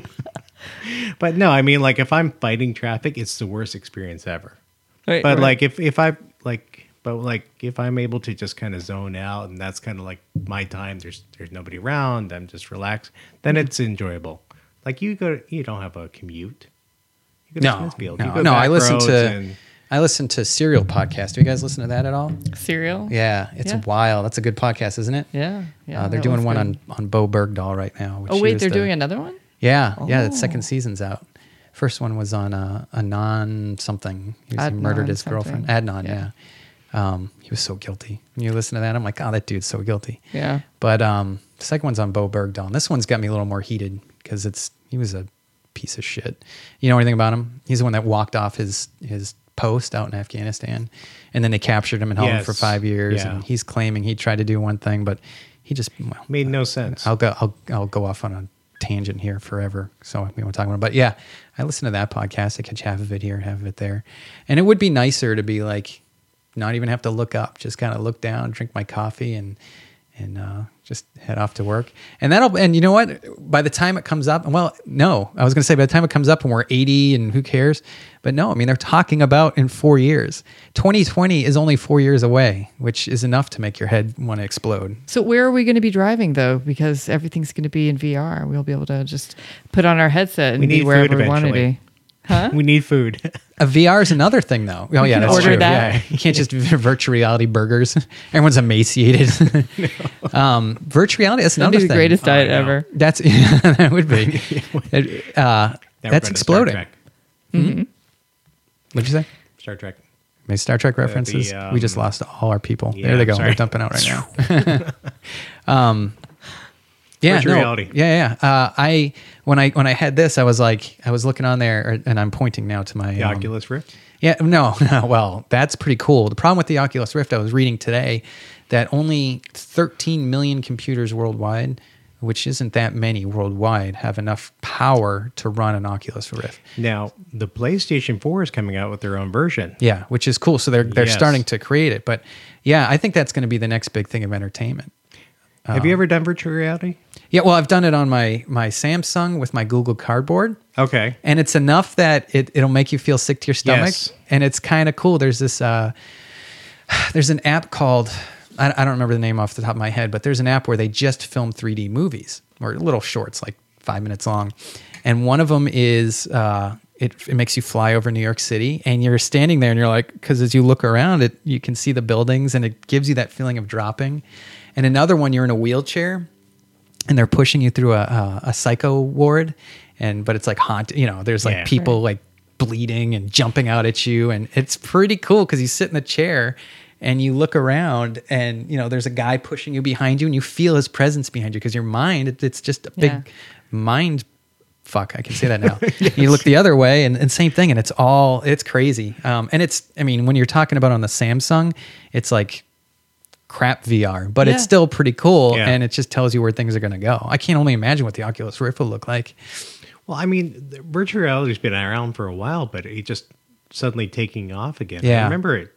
But no, I mean, like if I'm fighting traffic, it's the worst experience ever. Right, But right. like if if I like, but like if I'm able to just kind of zone out, and that's kind of like my time. There's there's nobody around. I'm just relaxed. Then it's enjoyable. Like you go, you don't have a commute. You go to No, Smithfield. You no, go no. back I listen roads to. and- I listen to Serial podcast. Do you guys listen to that at all? Cereal. Yeah, it's Yeah. wild. That's a good podcast, isn't it? Yeah. Yeah. uh, they're that doing was one good. on on Bo Bergdahl right now. which Oh she wait, was they're the- doing another one. Yeah, yeah. The Oh. second season's out. First one was on uh, Anon something. He, was, he murdered Adnan his girlfriend. something. Adnan, yeah. Yeah. Um, he was so guilty. When you listen to that, I'm like, oh, that dude's so guilty. Yeah. But um, the second one's on Bo Bergdahl. And this one's got me a little more heated because it's he was a piece of shit. You know anything about him? He's the one that walked off his his post out in Afghanistan, and then they captured him and held him Yes. for five years. Yeah. And he's claiming he tried to do one thing, but he just well, made no sense. I'll go. I'll I'll go off on a tangent here forever. So we won't talk about it. But yeah, I listen to that podcast. I catch half of it here, half of it there, and it would be nicer to be like, not even have to look up. Just kind of look down, drink my coffee, and and uh, just head off to work. And that'll. And you know what? By the time it comes up, well, no, I was going to say by the time it comes up and we're eighty, and who cares? But no, I mean they're talking about in four years. twenty twenty is only four years away, which is enough to make your head want to explode. So where are we going to be driving though? Because everything's going to be in V R. We'll be able to just put on our headset and We be need wherever food we want to eventually. be. Huh? We need food. A V R is another thing, though. Oh, yeah, can that's order true. that. Yeah. You can't just virtual reality burgers. Everyone's emaciated. um, virtual reality, that's That'd another be the thing. greatest Oh, I diet know. ever. That's yeah, that would be. It, uh, Now we're that's going to Star exploding. Trek. What'd you say? Star Trek. My Star Trek references. the, we just um, lost all our people. yeah, there they go. sorry. They're dumping out right now. um, Yeah, virtual no, reality. yeah, yeah. Uh, I when I when I had this, I was like, I was looking on there, and I'm pointing now to my The um, Oculus Rift. Yeah, no, no. Well, that's pretty cool. The problem with the Oculus Rift, I was reading today that only thirteen million computers worldwide, which isn't that many worldwide, have enough power to run an Oculus Rift. Now, the PlayStation four is coming out with their own version. Yeah, which is cool. So they're they're Yes. starting to create it. But yeah, I think that's going to be the next big thing of entertainment. Have you ever done virtual reality? Yeah, well, I've done it on my my Samsung with my Google Cardboard. Okay. And it's enough that it, it'll make you feel sick to your stomach. Yes. And it's kind of cool. There's this, uh, there's an app called, I, I don't remember the name off the top of my head, but there's an app where they just film three D movies or little shorts, like five minutes long. And one of them is, uh, it, it makes you fly over New York City, and you're standing there and you're like, because as you look around it, you can see the buildings and it gives you that feeling of dropping. And another one, you're in a wheelchair and they're pushing you through a, a, a psycho ward. And, but it's like haunted, you know, there's like Yeah. people like bleeding and jumping out at you. And it's pretty cool because you sit in the chair and you look around and, you know, there's a guy pushing you behind you and you feel his presence behind you because your mind, it, it's just a big Yeah. mind fuck. I can say that now. Yes. You look the other way and, and same thing. And it's all, it's crazy. Um, and it's, I mean, when you're talking about on the Samsung, it's like crap V R, but Yeah. it's still pretty cool. Yeah. And it just tells you where things are going to go. I can't only imagine what the Oculus Rift will look like. Well, I mean, the virtual reality's been around for a while, but it just suddenly taking off again. Yeah. I remember it.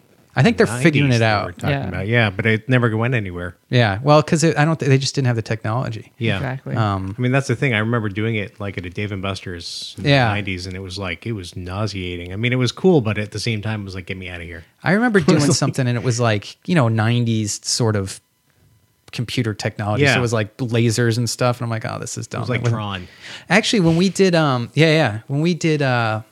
I think they're figuring nineties it they were out. talking Yeah. about. Yeah, but it never went anywhere. Yeah. Well, because I don't think they just didn't have the technology. Yeah. Exactly. Um, I mean, that's the thing. I remember doing it like at a Dave and Buster's in Yeah. the nineties, and it was like, it was nauseating. I mean, it was cool, but at the same time, it was like, get me out of here. I remember doing something and it was like, you know, nineties sort of computer technology. Yeah. So it was like lasers and stuff. And I'm like, oh, this is dumb. It was like wasn't- Tron. Actually, when we did, um, yeah, yeah, when we did, uh,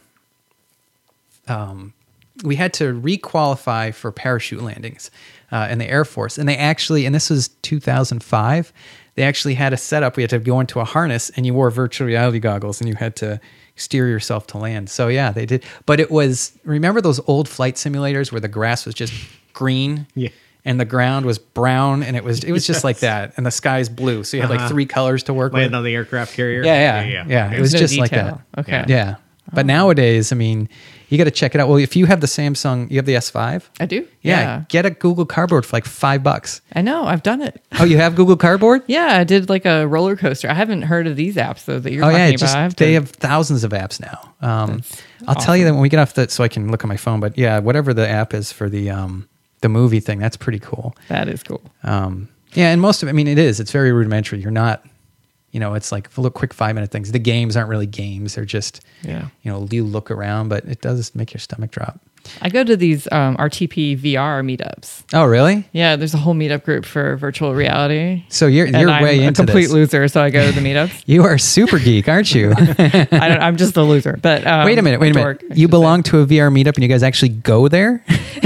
um, we had to requalify for parachute landings uh, in the Air Force, and they actually, and this was two thousand five, they actually had a setup. We had to go into a harness, and you wore virtual reality goggles, and you had to steer yourself to land. So yeah, they did. But it was, remember those old flight simulators where the grass was just green? Yeah. And the ground was brown, and it was it was just like that, and the sky's blue. So you had like Uh-huh. three colors to work with. Land on the aircraft carrier. Yeah, yeah, yeah. It was no just like detail. that. Okay. Yeah. But nowadays, I mean, you got to check it out. Well, if you have the Samsung, you have the S five. I do. Yeah, Yeah. get a Google Cardboard for like five bucks. I know. I've done it. Oh, you have Google Cardboard? Yeah, I did like a roller coaster. I haven't heard of these apps though that you're Oh talking yeah, about. just, I have they to- have thousands of apps now. Um, That's I'll tell you that when we get off the, so I can look on my phone. But yeah, whatever the app is for the um, the movie thing, that's pretty cool. That is cool. Um, yeah, and most of it, I mean, it is. It's very rudimentary. You're not, you know, it's like little quick five minute things. The games aren't really games. They're just, Yeah. you know, you look around, but it does make your stomach drop. I go to these um, R T P V R meetups. Oh, really? Yeah, there's a whole meetup group for virtual reality. So you're And you're I'm way a into complete this. loser, so I go to the meetups. You are super geek, aren't you? I don't, I'm just a loser. But um, wait a minute, wait a dork, minute. I You should belong to a V R meetup, and you guys actually go there?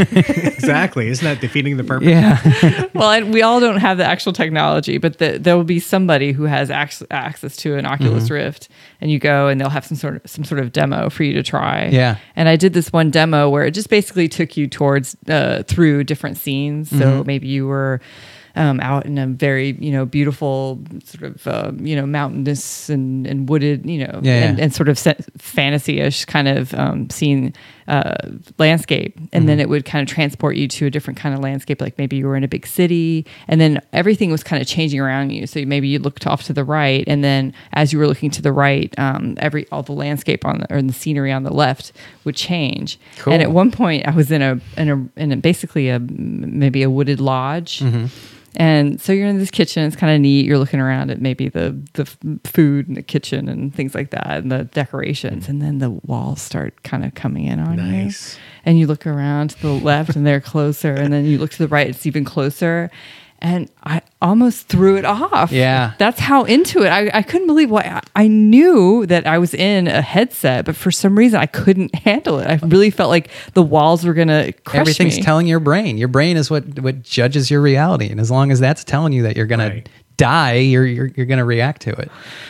Exactly. Isn't that defeating the purpose? Yeah. say. Well, I, we all don't have the actual technology, but the, there will be somebody who has ac- access to an Oculus Mm-hmm. Rift, and you go, and they'll have some sort of some sort of demo for you to try. Yeah. And I did this one demo where it just basically took you towards uh, through different scenes. So Mm-hmm. maybe you were um, out in a very, you know, beautiful sort of, uh, you know, mountainous and, and wooded, you know, Yeah, and, yeah. and sort of se- fantasy-ish kind of um, scene uh, landscape. And Mm-hmm. then it would kind of transport you to a different kind of landscape. Like maybe you were in a big city, and then everything was kind of changing around you. So maybe you looked off to the right, and then as you were looking to the right, um, every all the landscape on the, or the scenery on the left would change. Cool. And at one point, I was in a in a in a, basically a maybe a wooded lodge. Mm-hmm. And so you're in this kitchen. It's kind of neat. You're looking around at maybe the the f- food in the kitchen and things like that, and the decorations. And then the walls start kind of coming in on you. Nice. And you look around to the left, and they're closer. And then you look to the right, it's even closer. And I almost threw it off. Yeah. That's how into it. I, I couldn't believe why. I, I knew that I was in a headset, but for some reason I couldn't handle it. I really felt like the walls were going to crush Everything's me. telling your brain. Your brain is what, what judges your reality. And as long as that's telling you that you're going Right. to die, you're, you're, you're going to react to it.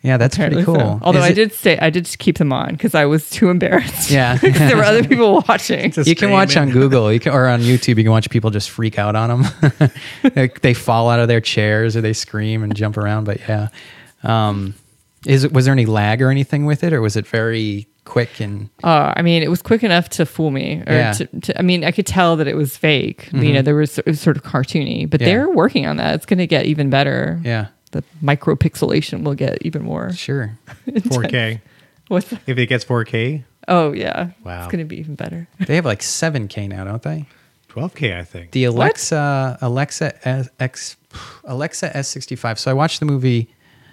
Yeah, that's Apparently pretty cool. so. Although Is I it- did stay, I did keep them on because I was too embarrassed. Yeah. because there were other people watching. Just You can watch on screaming. Google, you can, or on YouTube. You can watch people just freak out on them. they, they fall out of their chairs or they scream and jump around. But yeah, um, is it, was there any lag or anything with it, or was it very quick and? Uh, I mean, it was quick enough to fool me. Or Yeah. to, to, I mean, I could tell that it was fake. You know, there was, it was sort of cartoony, but Yeah. they're working on that. It's going to get even better. Yeah, The micropixelation will get even more. sure. four K. What's that? If it gets four K, Oh yeah. Wow. It's going to be even better. They have like seven K now, don't they? twelve K, I think. The Alexa Alexa S, X Alexa S sixty-five. So I watched the movie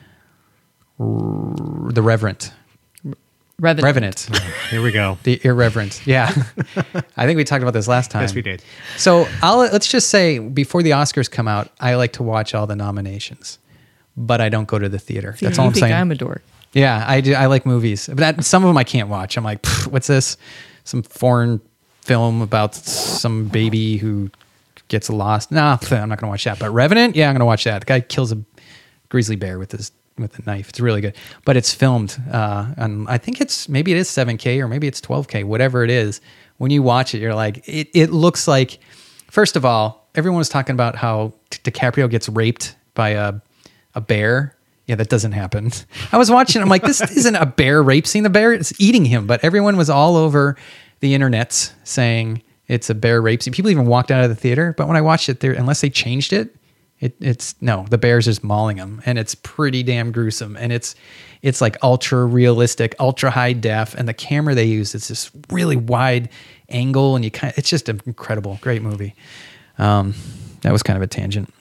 R- The Reverend. Revenant. Revenant. Here we go. The Irreverent. Yeah. I think we talked about this last time. Yes, we did. So I'll, let's just say before the Oscars come out, I like to watch all the nominations, but I don't go to the theater. See, That's you all I'm think saying. I'm a dork. Yeah, I do. I like movies, but that, some of them I can't watch. I'm like, "Pfft, what's this? Some foreign film about some baby who gets lost. No, pfft, I'm not going to watch that. But Revenant, yeah, I'm going to watch that. The guy kills a grizzly bear with his with a knife. It's really good, but it's filmed, uh, and I think it's maybe it is seven K or maybe it's twelve K, whatever it is. When you watch it, you're like, it. It looks like. First of all, everyone was talking about how DiCaprio gets raped by a a bear. Yeah, that doesn't happen. I was watching. I'm like, this isn't a bear rape scene. The bear is eating him, but everyone was all over the internets saying it's a bear rape scene. People even walked out of the theater. But when I watched it, there, unless they changed it, it, it's no. The bear's just mauling him, and it's pretty damn gruesome. And it's it's like ultra realistic, ultra high def, and the camera they use is this really wide angle, and you kind. It's just an incredible, great movie. Um, that was kind of a tangent.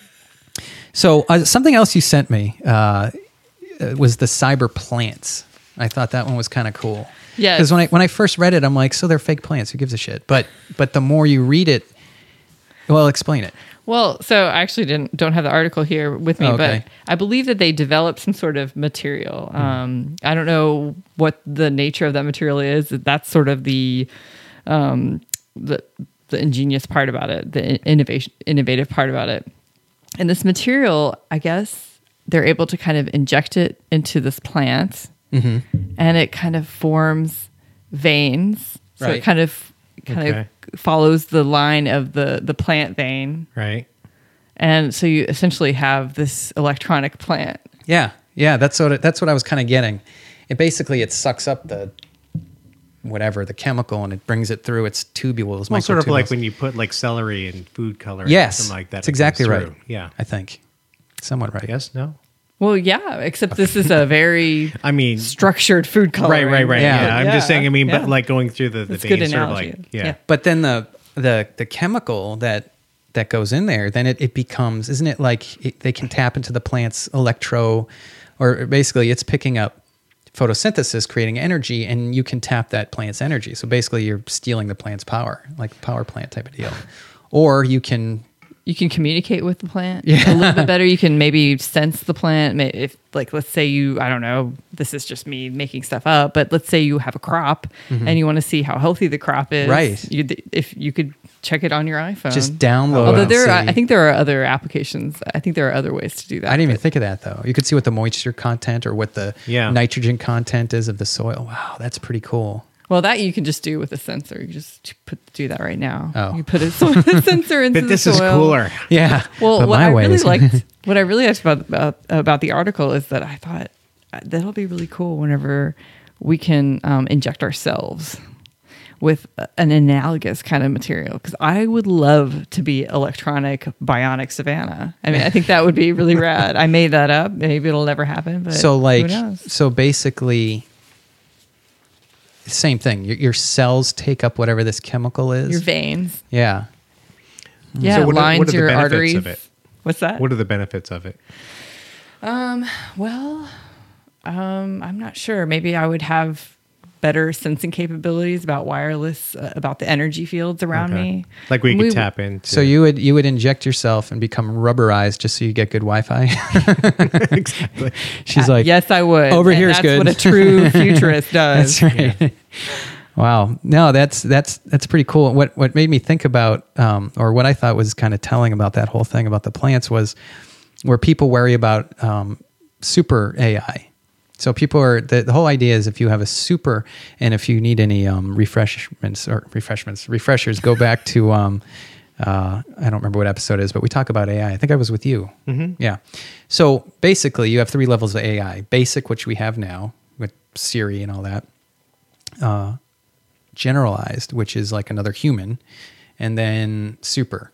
So uh, something else you sent me uh, was the cyber plants. I thought that one was kind of cool. Yes. Because when I when I first read it, I'm like, so they're fake plants. Who gives a shit? But but the more you read it, well, explain it. Well, so I actually didn't don't have the article here with me, Oh, okay. but I believe that they developed some sort of material. Mm-hmm. Um, I don't know what the nature of that material is. That's sort of the um, the the ingenious part about it, the innovation innovative part about it. And this material, I guess, they're able to kind of inject it into this plant, Mm-hmm. and it kind of forms veins. So Right. it kind of kind Okay. of follows the line of the the plant vein. Right. And so you essentially have this electronic plant. Yeah, yeah. That's what it, that's what I was kind of getting. It basically it sucks up the whatever the chemical and it brings it through its tubules. Well, sort of like microtubules. when you put like celery in food coloring. Yes, Or something like that. That's it comes exactly right. through. Yeah. I think somewhat right. Yes. No. Well, yeah, except this is a very I mean, structured food coloring. right, right, right. Yeah. Yeah. I'm Yeah, just saying. I mean, yeah. but like going through the the That's a good veins, sort of analogy. like yeah. Yeah. But then the the the chemical that that goes in there, then it, it becomes, isn't it like it, they can tap into the plant's electro, or basically it's picking up photosynthesis, creating energy, and you can tap that plant's energy. So basically you're stealing the plant's power, like a power plant type of deal. Or you can, You can communicate with the plant Yeah. a little bit better. You can maybe sense the plant. May- If, like, let's say you, I don't know, this is just me making stuff up, but let's say you have a crop and you want to see how healthy the crop is. Mm-hmm. Right. You, if you could check it on your iPhone. just download. Although and there, are, see. I think there are other applications. I think there are other ways to do that. I didn't even but- think of that though. You could see what the moisture content or what the Yeah. nitrogen content is of the soil. Wow, that's pretty cool. Well, that you can just do with a sensor. You just put do that right now. Oh. You put a, so- a sensor into But the this soil. is cooler. Yeah. Well, but what my I way really is- liked, what I really liked about, about about the article is that I thought uh, that'll be really cool whenever we can um, inject ourselves with a- an analogous kind of material. Because I would love to be electronic bionic Savannah. I mean, I think that would be really rad. I made that up. Maybe it'll never happen. But so like, who knows? so basically, same thing. Your, your cells take up whatever this chemical is. Your veins, yeah. yeah, So what are- lines what are the your benefits arteries. of it? What's that? What are the benefits of it? Um, well, um, I'm not sure. Maybe I would have better sensing capabilities about wireless, uh, about the energy fields around Okay. me. Like we could We- tap into. So you would you would inject yourself and become rubberized just so you get good Wi-Fi. exactly. She's Uh, like, yes, I would. over And here's that's good. what a true futurist does. That's right. Wow. No, that's that's that's pretty cool. What what made me think about, um, or what I thought was kind of telling about that whole thing about the plants was where people worry about um, super A I. So people are the, the whole idea is if you have a super, and if you need any um, refreshments or refreshments refreshers, go back to um, uh, I don't remember what episode it is, but we talk about A I. I think I was with you. Mm-hmm. Yeah. So basically, you have three levels of A I: basic, which we have now with Siri and all that; uh, generalized, which is like another human; and then super.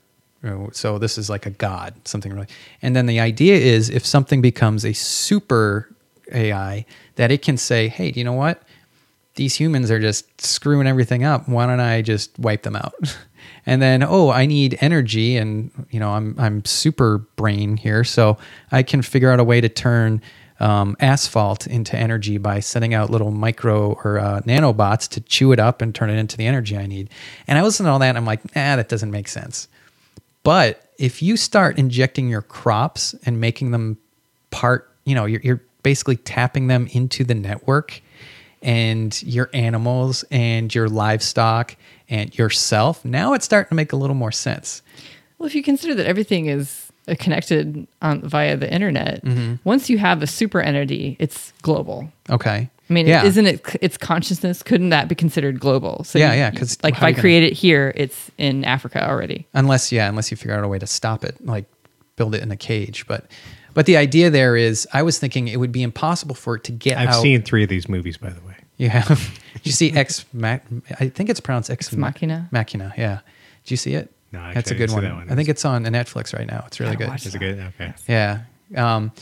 So this is like a god, something really. And then the idea is if something becomes a super A I, that it can say, hey, do you know what? These humans are just screwing everything up. Why don't I just wipe them out? And then, oh, I need energy, and you know, I'm I'm super brain here, so I can figure out a way to turn um, asphalt into energy by sending out little micro or uh, nanobots to chew it up and turn it into the energy I need. And I listen to all that, and I'm like, nah, that doesn't make sense. But if you start injecting your crops and making them part, you know, you're, you're basically tapping them into the network, and your animals and your livestock and yourself, now it's starting to make a little more sense. Well, if you consider that everything is uh, connected on, via the internet, Mm-hmm. once you have a super entity, it's global. Okay. I mean, yeah. isn't it? It's consciousness. Couldn't that be considered global? So Yeah, you- yeah, 'cause like if how I you gonna- create it here, it's in Africa already. Unless, yeah, unless you figure out a way to stop it, like build it in a cage. But, but the idea there is, I was thinking it would be impossible for it to get I've out. seen three of these movies, by the way. You have? Did you see Ex? Ma- I think it's pronounced Ex, Ex Machina? Machina, yeah. Did you see it? No, actually, that's a I good didn't see one. that one. I think it's on Netflix right now. It's really Gotta good. watch Is it good? Okay. Yeah. Um,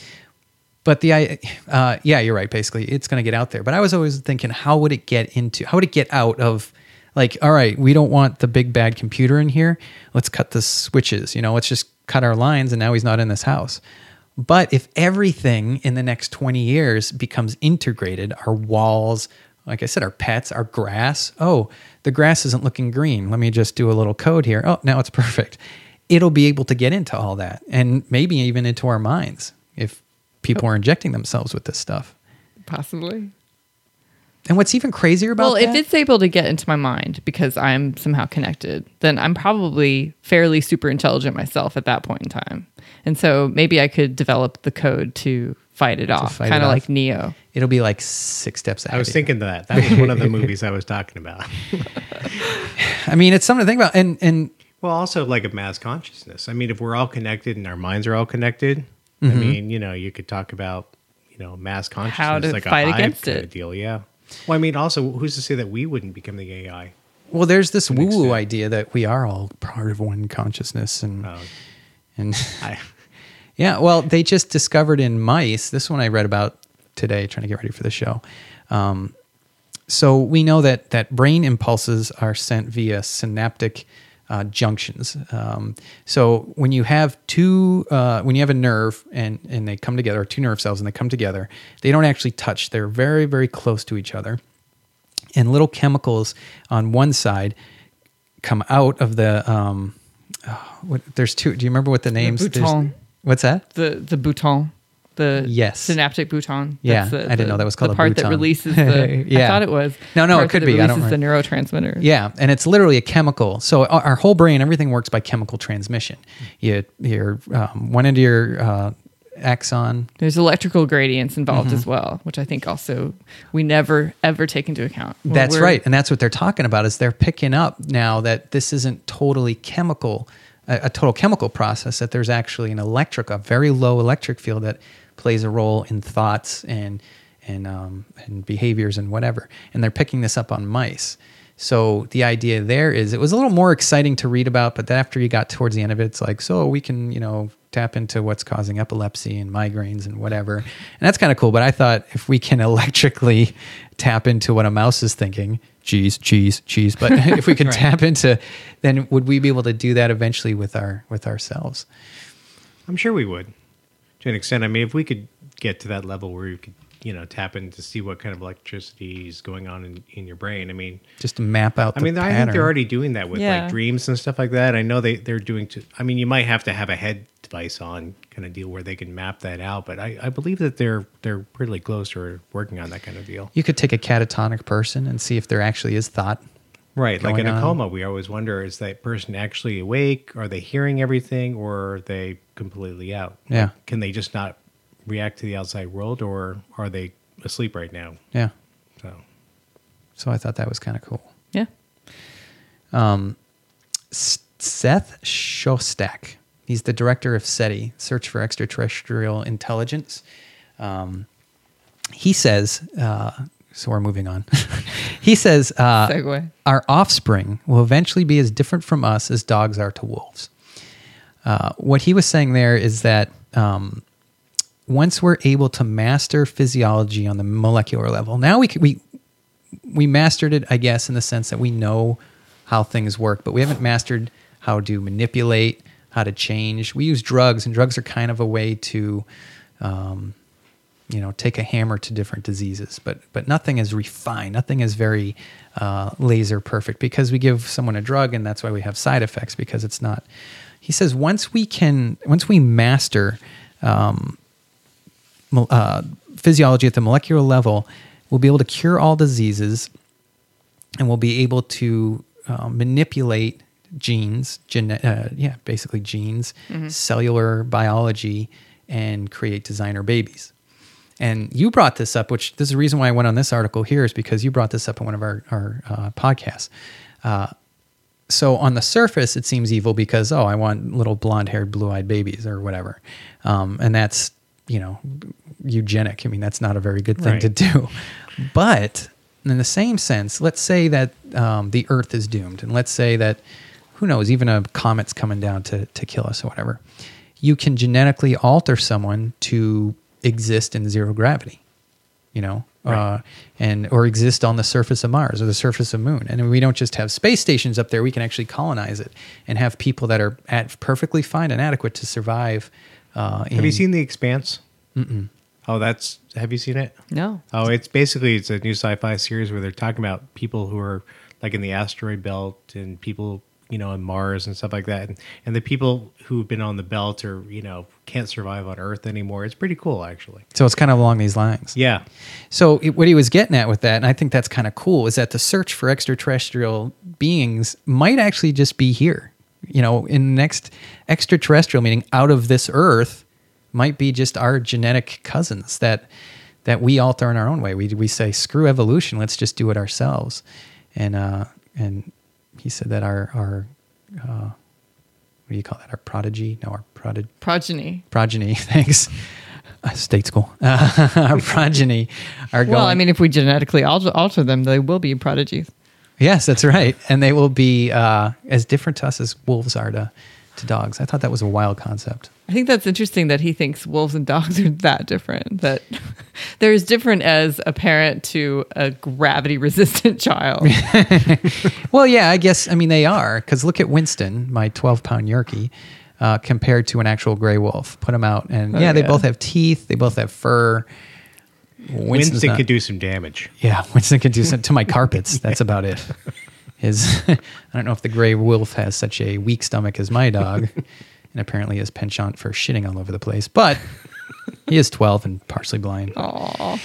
but the, I- uh, yeah, you're right. Basically, it's going to get out there. But I was always thinking, how would it get into, how would it get out of, like, all right, we don't want the big bad computer in here. Let's cut the switches. You know, let's just cut our lines, and now he's not in this house. But if everything in the next twenty years becomes integrated, our walls, like I said, our pets, our grass. Oh, the grass isn't looking green. Let me just do a little code here. Oh, now it's perfect. It'll be able to get into all that, and maybe even into our minds if people are injecting themselves with this stuff. Possibly. And what's even crazier about Well, that? if it's able to get into my mind because I'm somehow connected, then I'm probably fairly super intelligent myself at that point in time. And so maybe I could develop the code to fight it off, fight it kind of off. like Neo. It'll be like six steps ahead. I was of you. thinking that. That was one of the movies I was talking about. I mean, it's something to think about. And and Well, also like a mass consciousness. I mean, if we're all connected and our minds are all connected, I mean, you know, you could talk about, you know, mass consciousness, How to like fight a hive against kind it. of deal. Yeah. Well, I mean, also, who's to say that we wouldn't become the A I? well, there's this woo-woo extent. idea that we are all part of one consciousness, and Uh, and I, yeah, well, they just discovered in mice. This one I read about today, trying to get ready for the show. Um, so we know that that brain impulses are sent via synaptic uh, junctions. Um, so when you have two, uh, when you have a nerve and and they come together, or two nerve cells and they come together, they don't actually touch. They're very very close to each other, and little chemicals on one side come out of the. Um, oh, what, there's two. Do you remember what the names? there's- bouton. What's that? The the bouton, the Yes. synaptic bouton. Yeah, That's the, I didn't know that was called the a part that bouton. releases the. Yeah. I thought it was. No, no, the it part could that be. I don't Releases the neurotransmitter. Yeah, and it's literally a chemical. So our, our whole brain, everything works by chemical transmission. You, you're um, one into your uh, axon. There's electrical gradients involved Mm-hmm. as well, which I think also we never ever take into account. when That's we're- right, and that's what they're talking about. Is they're picking up now that this isn't totally chemical, a, a total chemical process. That there's actually an electric, a very low electric field that plays a role in thoughts and and um, and behaviors and whatever. And they're picking this up on mice. So the idea there is it was a little more exciting to read about, but then after you got towards the end of it, it's like, so we can, you know, tap into what's causing epilepsy and migraines and whatever. And that's kind of cool. But I thought if we can electrically tap into what a mouse is thinking, cheese, cheese, cheese. But if we can Right. tap into, then would we be able to do that eventually with our with ourselves? I'm sure we would, to an extent. I mean, if we could get to that level where you could, you know, tap in to see what kind of electricity is going on in, in your brain. I mean, Just to map out the I mean, I think pattern. they're already doing that with Yeah. like dreams and stuff like that. I know they, they're doing to, I mean, you might have to have a head device on kind of deal where they can map that out, but I, I believe that they're, they're pretty close or working on that kind of deal. You could take a catatonic person and see if there actually is thought. Right. Like going in a on. coma, we always wonder, is that person actually awake? Are they hearing everything or are they completely out? Yeah. Like, can they just not react to the outside world or are they asleep right now. Yeah. So So I thought that was kind of cool. Yeah. S- Seth Shostak. He's the director of SETI, Search for Extraterrestrial Intelligence. Um, he says, uh, so we're moving on. He says, uh, Segue. our offspring will eventually be as different from us as dogs are to wolves. Uh, what he was saying there is that um, once we're able to master physiology on the molecular level, now we can, we we mastered it, I guess, in the sense that we know how things work, but we haven't mastered how to manipulate, how to change. We use drugs, and drugs are kind of a way to, um, you know, take a hammer to different diseases. But but nothing is refined. Nothing is very uh, laser perfect, because we give someone a drug, and that's why we have side effects, because it's not. He says once we can, once we master um, mo- uh, physiology at the molecular level, we'll be able to cure all diseases, and we'll be able to uh, manipulate genes, gene- uh, yeah, basically genes, cellular biology, and create designer babies. And you brought this up, which this is the reason why I went on this article here, is because you brought this up in one of our, our uh, podcasts. Uh, so on the surface, it seems evil because, oh, I want little blonde-haired, blue-eyed babies or whatever. Um, and that's, you know, eugenic. I mean, that's not a very good thing Right. to do. But in the same sense, let's say that um, the Earth is doomed. And let's say that, who knows, even a comet's coming down to, to kill us or whatever. You can genetically alter someone to exist in zero gravity, you know, Right. uh, and or exist on the surface of Mars or the surface of Moon. And we don't just have space stations up there. We can actually colonize it and have people that are at perfectly fine and adequate to survive. Uh, have you seen The Expanse? Mm-mm. Oh, that's, have you seen it? No. Oh, it's basically, it's a new sci-fi series where they're talking about people who are like in the asteroid belt and people, you know, on Mars and stuff like that. And, and the people who've been on the belt or, you know, can't survive on Earth anymore. It's pretty cool, actually. So it's kind of along these lines. Yeah. So it, what he was getting at with that, and I think that's kind of cool, is that the search for extraterrestrial beings might actually just be here. You know, in the next extraterrestrial, meaning out of this Earth, might be just our genetic cousins that that we alter in our own way. We we say, screw evolution, let's just do it ourselves. And uh, and he said that our our uh, what do you call that? Our prodigy? No, our prod Progeny. progeny. Thanks. Uh, state school. Uh, our progeny are going. Well, I mean, if we genetically alter, alter them, they will be prodigies. Yes, that's right. And they will be uh, as different to us as wolves are to, to dogs. I thought that was a wild concept. I think that's interesting that he thinks wolves and dogs are that different. That they're as different as a parent to a gravity-resistant child. Well, yeah, I guess, I mean, they are. Because look at Winston, my twelve-pound Yorkie, uh, compared to an actual gray wolf. Put them out. And Oh, yeah, they yeah. both have teeth. They both have fur. Winston's Winston not- could do some damage. Yeah, Winston can do some to my carpets. That's about it. His, I don't know if the gray wolf has such a weak stomach as my dog, and apparently his penchant for shitting all over the place. But he is twelve and partially blind. Aw.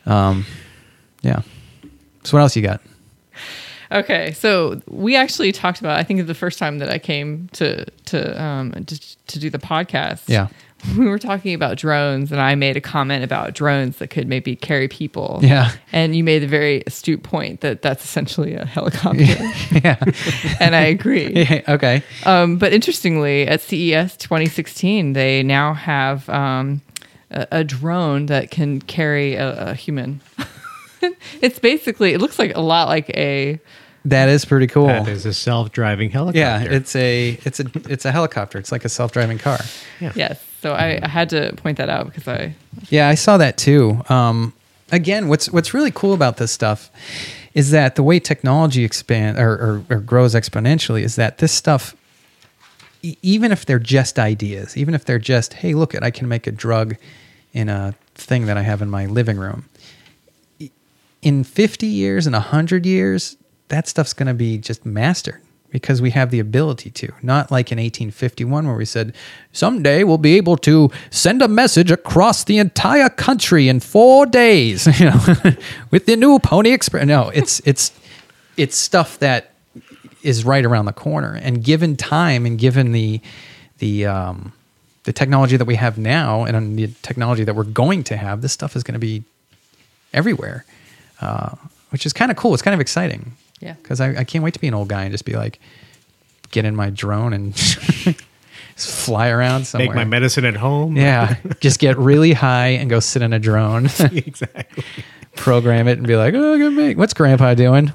Yeah. So what else you got? Okay, so we actually talked about. I think the first time that I came to to um to, to do the podcast. Yeah. We were talking about drones, and I made a comment about drones that could maybe carry people. Yeah. And you made a very astute point that that's essentially a helicopter. Yeah. And I agree. Yeah, okay. Um, but interestingly, at C E S twenty sixteen, they now have um, a, a drone that can carry a, a human. It's basically, it looks like a lot like a, That is pretty cool. That is a self-driving helicopter. Yeah, it's a it's a it's a helicopter. It's like a self-driving car. yes. So I, I had to point that out because I, Yeah, I saw that too. Um, again, what's what's really cool about this stuff is that the way technology expand or, or, or grows exponentially is that this stuff, e- even if they're just ideas, even if they're just, hey, look, it, I can make a drug in a thing that I have in my living room. E- In fifty years, in one hundred years, that stuff's going to be just mastered. Because we have the ability to, not like in eighteen fifty-one where we said, someday we'll be able to send a message across the entire country in four days, you know, with the new Pony Express. No, it's it's it's stuff that is right around the corner, and given time and given the the um, the technology that we have now and the technology that we're going to have, this stuff is going to be everywhere, uh, which is kind of cool. It's kind of exciting. Yeah. Because I, I can't wait to be an old guy and just be like, get in my drone and just fly around somewhere. Make my medicine at home. Yeah. Just get really high and go sit in a drone. Exactly. Program it and be like, oh, look at me. What's Grandpa doing?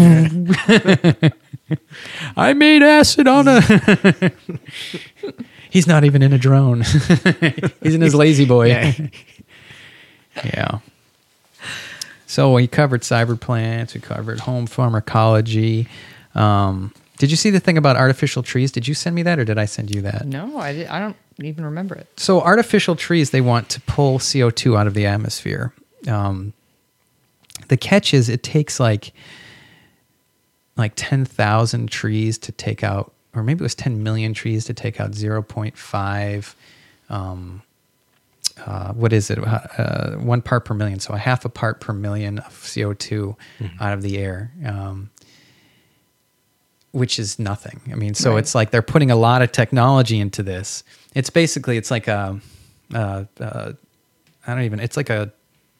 I made acid on a... He's not even in a drone. He's in his lazy boy. Yeah. Yeah. So we covered cyber plants. We covered home pharmacology. Um, did you see the thing about artificial trees? Did you send me that or did I send you that? No, I, did, I don't even remember it. So artificial trees, they want to pull C O two out of the atmosphere. Um, the catch is it takes like like ten thousand trees to take out, or maybe it was ten million trees to take out zero point five, um, uh, what is it, uh, one part per million, so a half a part per million of C O two mm-hmm. out of the air, um, which is nothing. I mean, so right. It's like they're putting a lot of technology into this. It's basically, it's like a, uh, uh, I don't even, it's like a,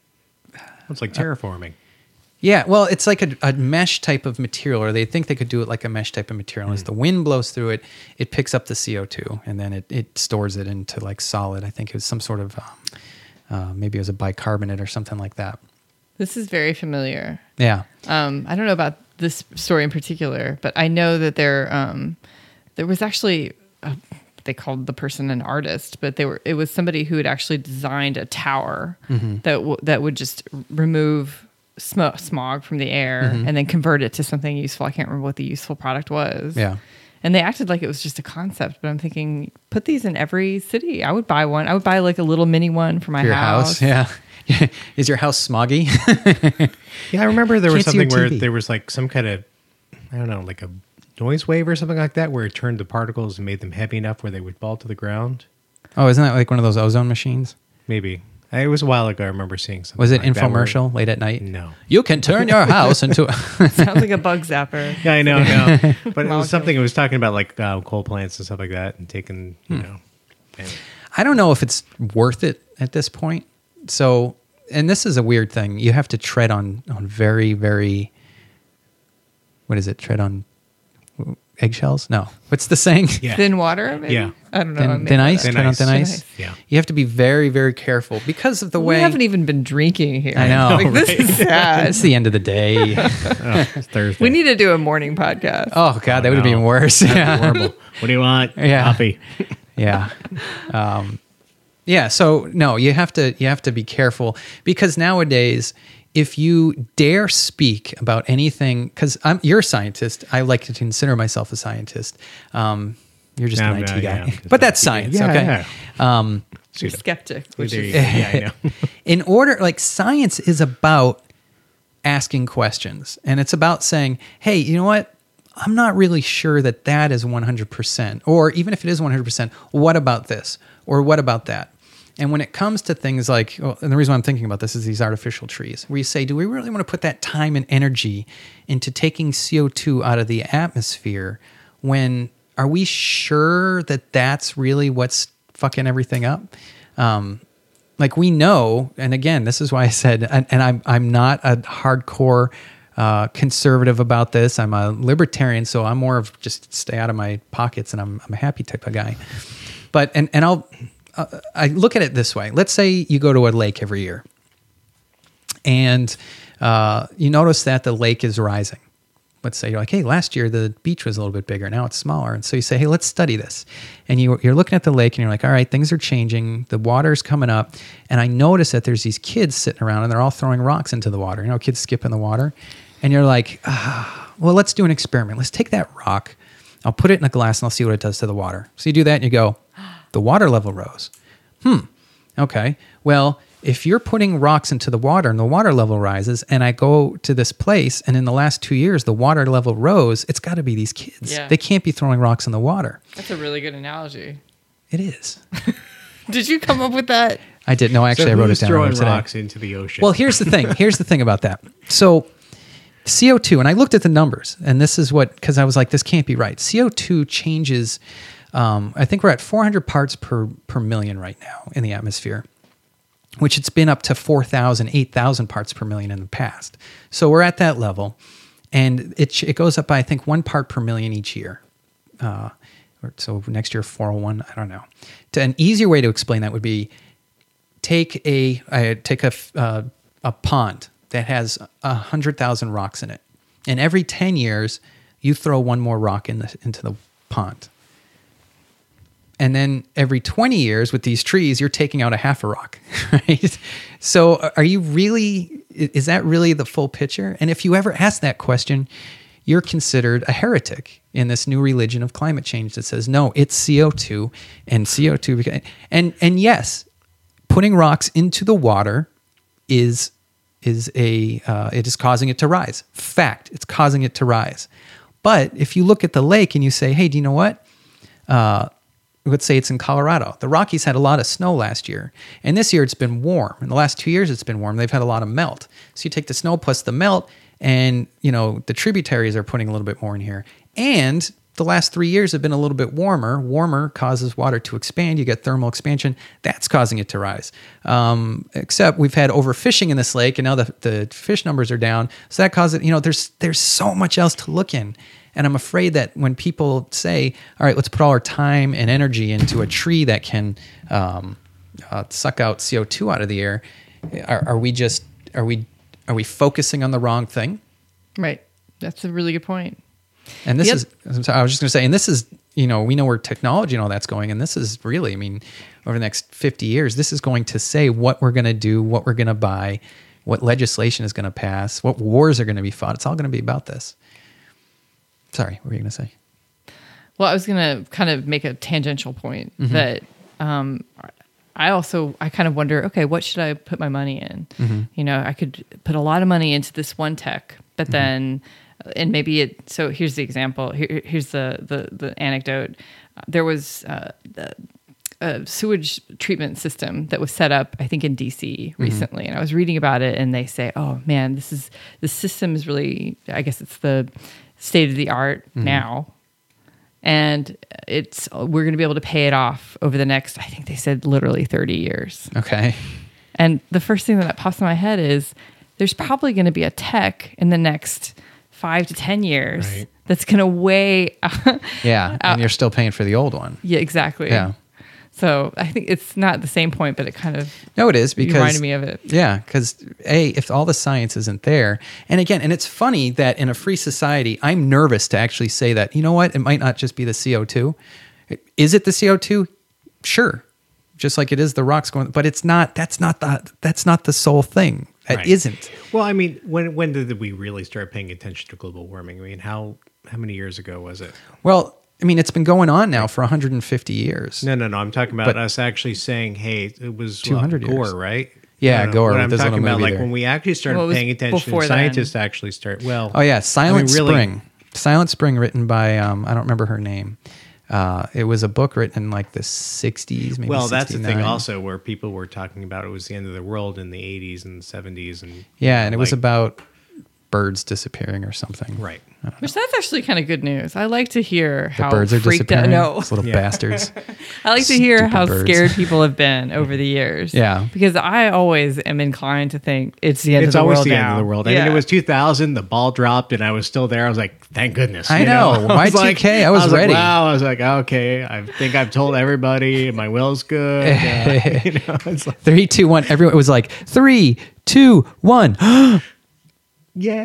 it's like terraforming. Yeah, well, it's like a, a mesh type of material, or they think they could do it like a mesh type of material. Mm. As the wind blows through it, it picks up the C O two, and then it, it stores it into like solid. I think it was some sort of, um, uh, maybe it was a bicarbonate or something like that. This is very familiar. Yeah. Um, I don't know about this story in particular, but I know that there, um, there was actually, a, they called the person an artist, but they were, it was somebody who had actually designed a tower mm-hmm. that w- that would just remove Sm- smog from the air mm-hmm. and then convert it to something useful. I can't remember what the useful product was. Yeah. And they acted like it was just a concept, but I'm thinking, put these in every city. I would buy one. I would buy like a little mini one for my for your house. house. Yeah. Is your house smoggy? Yeah, I remember there was Can't see your something where T V. there was like some kind of, I don't know, like a noise wave or something like that, where it turned the particles and made them heavy enough where they would fall to the ground. Oh, isn't that like one of those ozone machines? Maybe. It was a while ago. I remember seeing something. Was it like infomercial that where, late at night? No. You can turn your house into. Sounds like a bug zapper. Yeah, I know. No. But it was something. It was talking about like uh, coal plants and stuff like that, and taking, you hmm. know. Anyway. I don't know if it's worth it at this point. So, and this is a weird thing. You have to tread on on very, very. What is it? Tread on eggshells? No. What's the saying? Yeah. Thin water, maybe? Yeah. I don't know. Thin, thin ice? Thin Tread ice. on thin ice? Thin ice. Yeah. You have to be very, very careful because of the we way... We haven't even been drinking here. I know. Like, this right? is sad. It's the end of the day. Oh, it's Thursday. We need to do a morning podcast. Oh, God, that would have no. been worse. That'd be Yeah. horrible. What do you want? Yeah. Coffee. Yeah. Um, yeah. So no, you have to, you have to be careful because nowadays, if you dare speak about anything, because I'm you're a scientist, I like to consider myself a scientist. Um, you're just No, an I T no, guy, yeah. but that's science. Yeah, okay. yeah. Um, You're skeptic, which There is you go. Yeah, I know. in order, like science is about asking questions, and it's about saying, "Hey, you know what? I'm not really sure that that is one hundred percent, or even if it is one hundred percent, what about this, or what about that?" And when it comes to things like, well, and the reason why I'm thinking about this is these artificial trees, where you say, do we really want to put that time and energy into taking C O two out of the atmosphere when are we sure that that's really what's fucking everything up? Um, like we know, and again, this is why I said, and, and I'm, I'm not a hardcore uh, conservative about this. I'm a libertarian, so I'm more of just stay out of my pockets and I'm, I'm a happy type of guy. But, and, and I'll, Uh, I look at it this way. Let's say you go to a lake every year and uh, you notice that the lake is rising. Let's say you're like, hey, last year the beach was a little bit bigger. Now it's smaller. And so you say, hey, let's study this. And you, you're looking at the lake and you're like, all right, things are changing. The water's coming up. And I notice that there's these kids sitting around and they're all throwing rocks into the water. You know, kids skip in the water. And you're like, ah, well, let's do an experiment. Let's take that rock. I'll put it in a glass and I'll see what it does to the water. So you do that and you go, the water level rose. Hmm. Okay. Well, if you're putting rocks into the water and the water level rises and I go to this place and in the last two years, the water level rose, it's got to be these kids. Yeah. They can't be throwing rocks in the water. That's a really good analogy. It is. Did you come up with that? I did. No, actually, so I wrote it who's down. throwing today. rocks into the ocean? Well, here's the thing. Here's the thing about that. So C O two, and I looked at the numbers, and this is what, because I was like, this can't be right. C O two changes, um, I think we're at four hundred parts per, per million right now in the atmosphere. which it's been up to four thousand, eight thousand parts per million in the past. So we're at that level, and it it goes up by, I think, one part per million each year. Uh, so next year, four oh one, I don't know. To, an easier way to explain that would be take a uh, take a uh, a pond that has one hundred thousand rocks in it, and every ten years, you throw one more rock in the, into the pond. And then every twenty years with these trees, you're taking out a half a rock, right? So are you really, is that really the full picture? And if you ever ask that question, you're considered a heretic in this new religion of climate change that says, no, it's C O two and C O two. And, and yes, putting rocks into the water is, is a, uh, it is causing it to rise. Fact, it's causing it to rise. But if you look at the lake and you say, hey, do you know what? Uh, Let's say it's in Colorado. The Rockies had a lot of snow last year, and this year it's been warm. In the last two years, it's been warm. They've had a lot of melt. So you take the snow plus the melt, and you know the tributaries are putting a little bit more in here. And the last three years have been a little bit warmer. Warmer causes water to expand. You get thermal expansion. That's causing it to rise. Um, except we've had overfishing in this lake, and now the, the fish numbers are down. So that causes, you know, there's there's so much else to look in. And I'm afraid that when people say, all right, let's put all our time and energy into a tree that can um, uh, suck out C O two out of the air, are, are we just, are we, are we focusing on the wrong thing? Right. That's a really good point. And this Yep. is, I'm sorry, I was just going to say, and this is, you know, we know where technology and all that's going. And this is really, I mean, over the next fifty years, this is going to say what we're going to do, what we're going to buy, what legislation is going to pass, what wars are going to be fought. It's all going to be about this. Sorry, what were you going to say? Well, I was going to kind of make a tangential point Mm-hmm. that um, I also, I kind of wonder, okay, what should I put my money in? Mm-hmm. You know, I could put a lot of money into this one tech, but Mm-hmm. then, and maybe it, so here's the example. Here, here's the, the, the anecdote. There was uh, the, a sewage treatment system that was set up, I think, in D C recently. Mm-hmm. And I was reading about it, and they say, oh man, this is, the system is really, I guess it's the state of the art mm-hmm. now. And it's, we're going to be able to pay it off over the next, I think they said literally thirty years. Okay. And the first thing that pops in my head is there's probably going to be a tech in the next five to ten years Right. that's going to weigh. Yeah. And you're still paying for the old one. Yeah, exactly. Yeah. So I think it's not the same point, but it kind of no, it is because reminded me of it. Yeah, because a if all the science isn't there, and again, and it's funny that in a free society, I'm nervous to actually say that. You know what? It might not just be the C O two. Is it the C O two? Sure, just like it is the rocks going, but it's not. That's not the. That's not the sole thing. That Right. isn't. Well, I mean, when when did we really start paying attention to global warming? I mean, how how many years ago was it? Well, I mean, it's been going on now for one hundred fifty years. No, no, no. I'm talking about But- us actually saying, "Hey, it was two hundred well, Gore, years. right?" Yeah, No, no, Gore, What I'm there's a talking little about, movie like there. when we actually started Well, it was paying attention, before and then. scientists actually start. Well, Oh yeah, Silent I mean, really- Spring. Silent Spring, written by um, I don't remember her name. Uh, it was a book written in like the sixties, maybe. Well, that's the thing sixty-nine. also where people were talking about it was the end of the world in the eighties and seventies, and Yeah, and it was like- about birds disappearing or something. right. Which that's actually kind of good news. I like to hear The how birds are freaked out. disappearing. No, Those little Yeah. bastards. I like to hear Stupid how birds. scared people have been over the years. Yeah. because I always am inclined to think it's the end It's of the always world the now. end of the world. I Yeah. mean, it was two thousand. The ball dropped, and I was still there. I was like, "Thank goodness!" I you know. I was Y two K, I was like, ready. wow. I was like, "Okay, I think I've told everybody. My will's good." Uh, you know, it's like, Three, two, one. Everyone it was like three, two, one. yeah.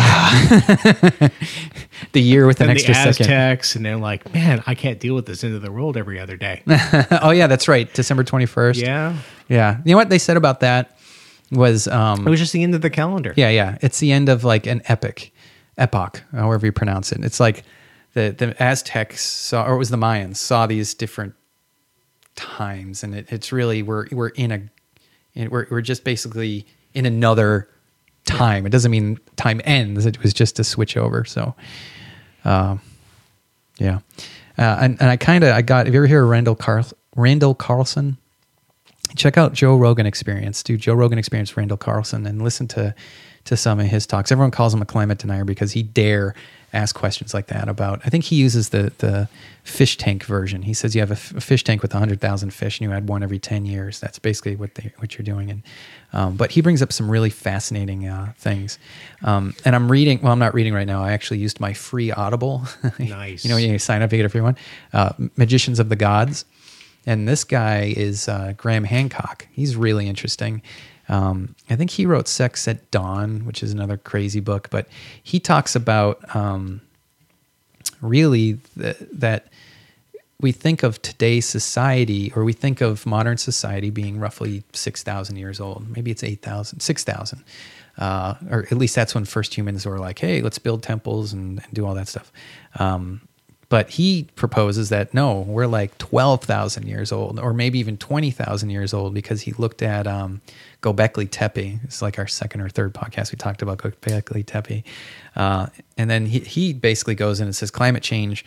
The year with an and extra the second. Aztecs, and they're like, "Man, I can't deal with this end of the world every other day." Oh yeah, that's right. December twenty-first. yeah, Yeah. You know what they said about that was um it was just the end of the calendar. yeah, yeah. It's the end of like an epic, epoch, however you pronounce it. It's like the the Aztecs saw, or it was the Mayans saw these different times, and it, it's really we're we're in a in, we're we're just basically in another time. It doesn't mean time ends. It was just a switch over. So, um, yeah, uh, and and I kind of I got. Have you ever heard of Randall Carl Randall Carlson? Check out Joe Rogan Experience. Do Joe Rogan Experience Randall Carlson and listen to to some of his talks. Everyone calls him a climate denier because he dare ask questions like that about. I think he uses the the fish tank version. He says you have a, f- a fish tank with one hundred thousand fish, and you add one every ten years. That's basically what they what you're doing. And um, but he brings up some really fascinating uh, things. Um, and I'm reading. Well, I'm not reading right now. I actually used my free Audible. Nice. You know, you sign up, you get a free one. Uh, Magicians of the Gods. And this guy is uh, Graham Hancock. He's really interesting. Um, I think he wrote Sex at Dawn, which is another crazy book. But he talks about um, really th- that we think of today's society, or we think of modern society being roughly six thousand years old. Maybe it's eight thousand, six thousand. Uh, or at least that's when first humans were like, hey, let's build temples and, and do all that stuff. Um, But he proposes that, no, we're like twelve thousand years old, or maybe even twenty thousand years old, because he looked at um, Göbekli Tepe. It's like our second or third podcast. We talked about Göbekli Tepe. Uh, and then he, he basically goes in and says climate change,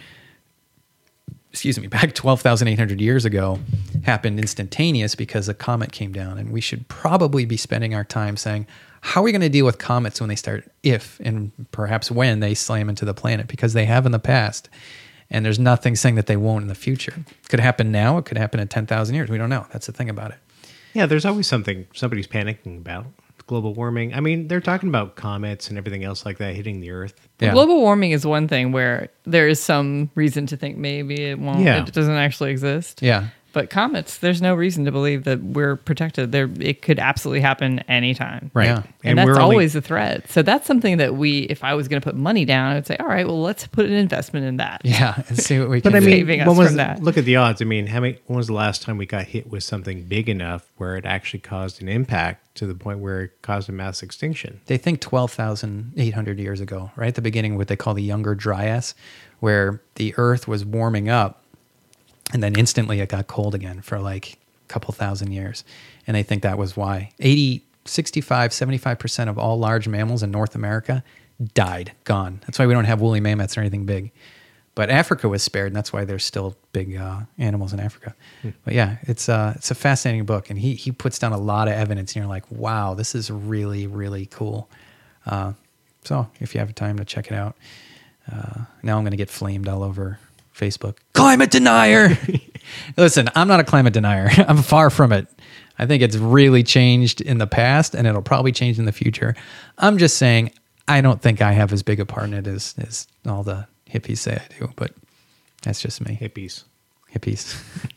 excuse me, back twelve thousand eight hundred years ago happened instantaneous because a comet came down. And we should probably be spending our time saying, how are we going to deal with comets when they start, if and perhaps when they slam into the planet? Because they have in the past. And there's nothing saying that they won't in the future. It could happen now. It could happen in ten thousand years. We don't know. That's the thing about it. Yeah, there's always something somebody's panicking about. Global warming. I mean, they're talking about comets and everything else like that hitting the Earth. Yeah. Global warming is one thing where there is some reason to think maybe it won't. Yeah. It doesn't actually exist. Yeah. But comets, there's no reason to believe that we're protected. There, it could absolutely happen anytime. Right. Yeah. And, And that's we're only- always a threat. So that's something that we, if I was going to put money down, I would say, all right, well, let's put an investment in that. Yeah. And see what we can But I do. mean, Saving us when was from the- that. look at the odds. I mean, how many? When was the last time we got hit with something big enough where it actually caused an impact to the point where it caused a mass extinction? They think twelve thousand eight hundred years ago, right at the beginning, what they call the Younger Dryas, where the Earth was warming up, and then instantly it got cold again for like a couple thousand years. And they think that was why. eighty, sixty-five, seventy-five percent of all large mammals in North America died, gone. That's why we don't have woolly mammoths or anything big. But Africa was spared, and that's why there's still big uh, animals in Africa. Hmm. But yeah, it's uh, it's a fascinating book, and he he puts down a lot of evidence, and you're like, wow, this is really, really cool. Uh, so if you have time to check it out. Uh, now I'm going to get flamed all over Facebook. Climate denier! Listen, I'm not a climate denier. I'm far from it. I think it's really changed in the past, and it'll probably change in the future. I'm just saying, I don't think I have as big a part in it as, as all the hippies say I do, but that's just me. Hippies. Hippies.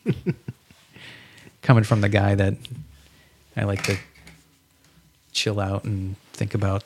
Coming from the guy that I like to chill out and think about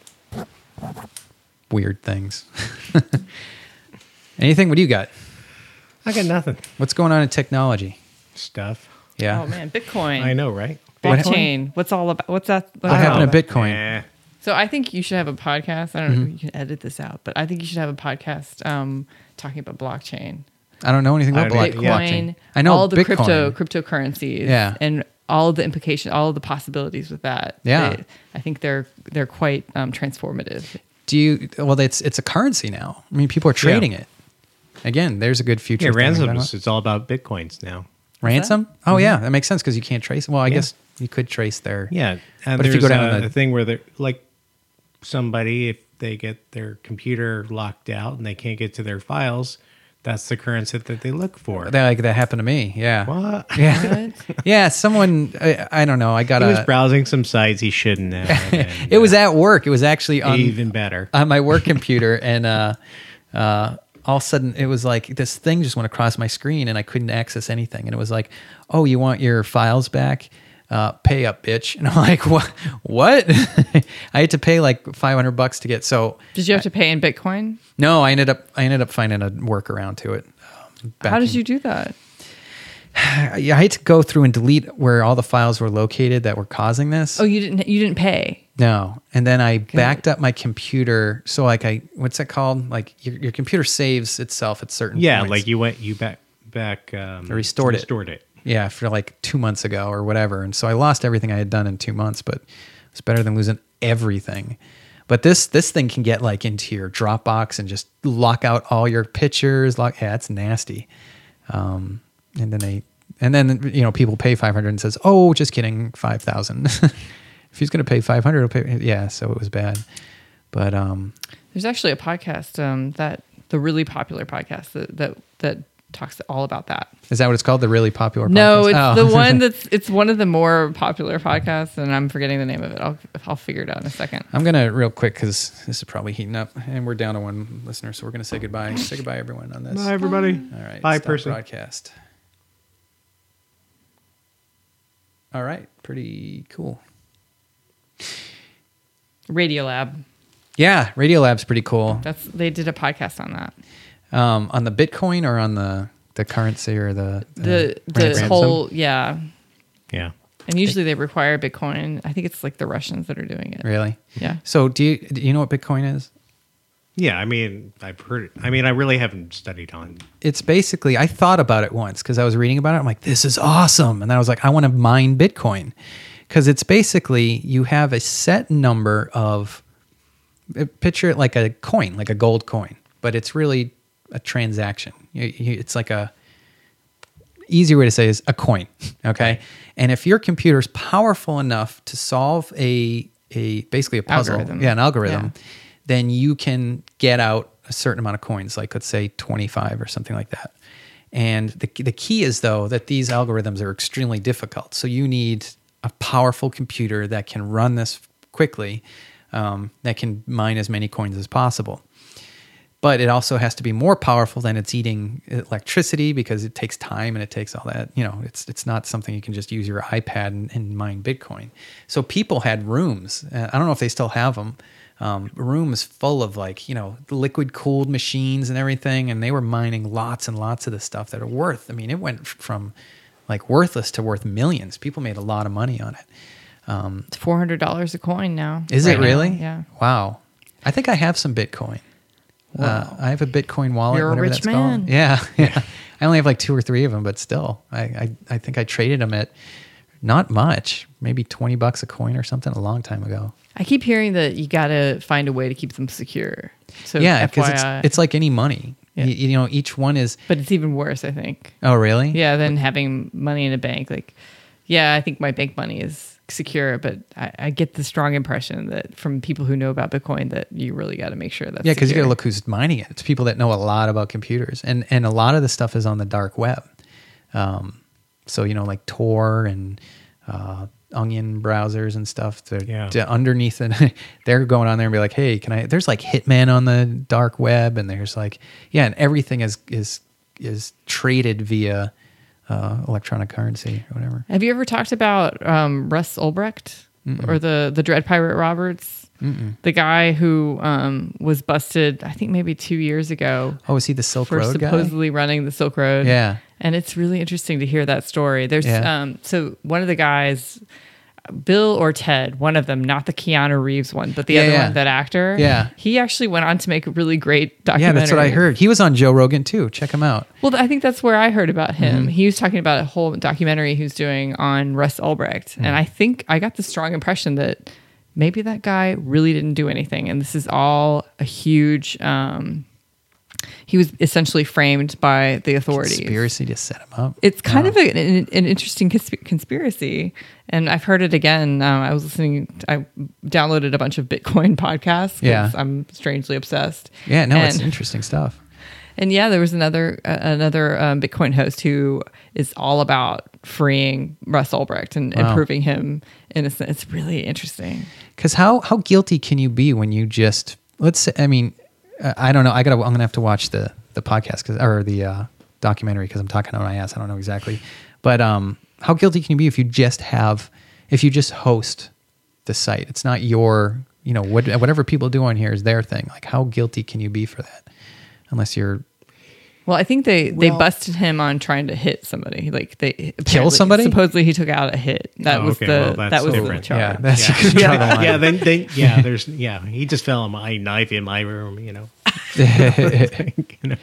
weird things. Anything? What do you got? I got nothing. What's going on in technology? Stuff. Yeah. Oh man, Bitcoin. I know, right? Blockchain. What's all about? What's that? What happened to Bitcoin? Eh. So I think you should have a podcast. I don't know if you can edit this out, but I think you should have a podcast um, talking about blockchain. I don't know anything about I don't- blockchain. yeah. Bitcoin. I know all the Bitcoin. crypto cryptocurrencies. Yeah. And all the implications, all the possibilities with that. Yeah. They- I think they're they're quite um, transformative. Do you? Well, it's it's a currency now. I mean, people are trading it. Again, there's a good future. Yeah, thing. ransoms. It's all about Bitcoins now. Ransom? Oh yeah, that makes sense because you can't trace. Well, I Yeah. guess you could trace their. Yeah. And But if there's you go down a, the- a thing where they're like somebody, if they get their computer locked out and they can't get to their files, that's the currency that they look for. That, like that happened to me. Yeah. What? Yeah. Yeah. Someone. I, I don't know. I got He was a. browsing some sites he shouldn't have. and, It was uh, at work. It was actually on even better. on my work computer, and uh, uh, all of a sudden it was like this thing just went across my screen, and I couldn't access anything. And it was like, "Oh, you want your files back? Uh, pay up, bitch!" And I'm like, "What? What?" I had to pay like five hundred bucks to get. So Did you have to pay in Bitcoin? no, I ended up I ended up finding a workaround to it. Um, back How did in- you do that? Yeah, I had to go through and delete where all the files were located that were causing this. Oh, you didn't you didn't pay. No. And then I backed up my computer. So like I, what's that called? Like your, your computer saves itself at certain Yeah, points. like you went, you back, back, um, I restored it. restored it. Yeah, for like two months ago or whatever. And so I lost everything I had done in two months, but it's better than losing everything. But this this thing can get like into your Dropbox and just lock out all your pictures. Lock, yeah, it's nasty. Um, and then they, and then you know people pay five hundred and says, "Oh, just kidding, five thousand." If he's going to pay five hundred, he'll pay. Yeah, so it was bad. But um, There's actually a podcast um, that the really popular podcast that that, that talks all about that. Is that what it's called? The really popular podcast? No, it's Oh. the one that's it's one of the more popular podcasts, and I'm forgetting the name of it. I'll I'll figure it out in a second. I'm going to real quick because this is probably heating up and we're down to one listener. So we're going to say goodbye. Say goodbye, everyone, on this. Bye, everybody. All right. Bye, stop person. Broadcast. All right. Pretty cool. Radiolab. Yeah. Radiolab's pretty cool. That's they did a podcast on that. Um, on the Bitcoin or on the, the currency or the The uh, the ransom? whole yeah. Yeah. And usually they require Bitcoin. I think it's like the Russians that are doing it. Really? Yeah. So do you do you know what Bitcoin is? Yeah, I mean, I've heard it. I mean, I really haven't studied on. It's basically, I thought about it once because I was reading about it. I'm like, this is awesome. And then I was like, I want to mine Bitcoin because it's basically you have a set number of, picture it like a coin, like a gold coin, but it's really a transaction. You- you- It's like a, easier way to say is a coin. Okay. And if your computer is powerful enough to solve a, a basically a puzzle, Algorithm. yeah, an algorithm, Yeah. then you can get out a certain amount of coins, like let's say twenty-five or something like that. And the the key is though that these algorithms are extremely difficult. So you need a powerful computer that can run this quickly, um, that can mine as many coins as possible. But it also has to be more powerful than it's eating electricity because it takes time and it takes all that. You know, it's it's not something you can just use your iPad and, and mine Bitcoin. So people had rooms. Uh, I don't know if they still have them. Um, rooms full of like, you know, liquid cooled machines and everything. And they were mining lots and lots of this stuff that are worth. I mean, it went from like worthless to worth millions. People made a lot of money on it. Um, It's four hundred dollars a coin now. is right it now. really? Yeah. Wow. I think I have some Bitcoin. Uh, I have a Bitcoin wallet. You're a whatever rich that's man. called. Yeah, yeah. I only have like two or three of them, but still, I, I, I think I traded them at not much, maybe twenty bucks a coin or something a long time ago. I keep hearing that you got to find a way to keep them secure. So yeah, F because Y it's, I. it's like any money. Yeah. You, you know, each one is. But it's even worse, I think. Oh, really? Yeah, than having money in a bank. Like, yeah, I think my bank money is secure, but I, I get the strong impression that from people who know about Bitcoin that you really got to make sure that's Yeah, because you got to secure. look who's mining it. It's people that know a lot about computers, and and a lot of the stuff is on the dark web. Um, so you know, like Tor and uh, Onion browsers and stuff. To, Yeah. to underneath it, they're going on there and be like, "Hey, can I?" There's like Hitman on the dark web, and there's like, yeah, and everything is is is traded via uh, electronic currency or whatever. Have you ever talked about um, Russ Ulbricht or the the Dread Pirate Roberts? Mm-mm. The guy who um, was busted, I think maybe two years ago, Oh, is he the Silk for Road guy? supposedly running the Silk Road. Yeah. And it's really interesting to hear that story. There's Yeah. um, so one of the guys, Bill or Ted, one of them, not the Keanu Reeves one, but the Yeah, other yeah. one, that actor. Yeah. He actually went on to make a really great documentary. Yeah, that's what I heard. He was on Joe Rogan too. Check him out. Well, I think that's where I heard about him. Mm-hmm. He was talking about a whole documentary he was doing on Russ Ulbricht. Mm. And I think I got the strong impression that maybe that guy really didn't do anything. And this is all a huge, um, he was essentially framed by the authorities. Conspiracy to set him up. It's kind Wow. of a, an, an interesting consp- conspiracy. And I've heard it again. Um, I was listening, I downloaded a bunch of Bitcoin podcasts. 'Cause Yeah. I'm strangely obsessed. Yeah, no, it's And- interesting stuff. And yeah, there was another uh, another um, Bitcoin host who is all about freeing Russ Ulbricht and, and Wow. proving him innocent. It's really interesting. Because how how guilty can you be when you just let's say? I mean, uh, I don't know. I gotta. I'm gonna have to watch the the podcast because or the uh, documentary because I'm talking out my ass. I don't know exactly, but um, how guilty can you be if you just have if you just host the site? It's not your you know what, whatever people do on here is their thing. Like how guilty can you be for that? Unless you're Well, I think they, they Well- busted him on trying to hit somebody. Like they Kill apparently- somebody? Supposedly he took out a hit. That Oh, was okay, the well, that's that was the different. charge. yeah, that's Yeah, you can draw the yeah, line. yeah, then, then, yeah. There's, yeah. He just fell on my knife in my room, you know. You know?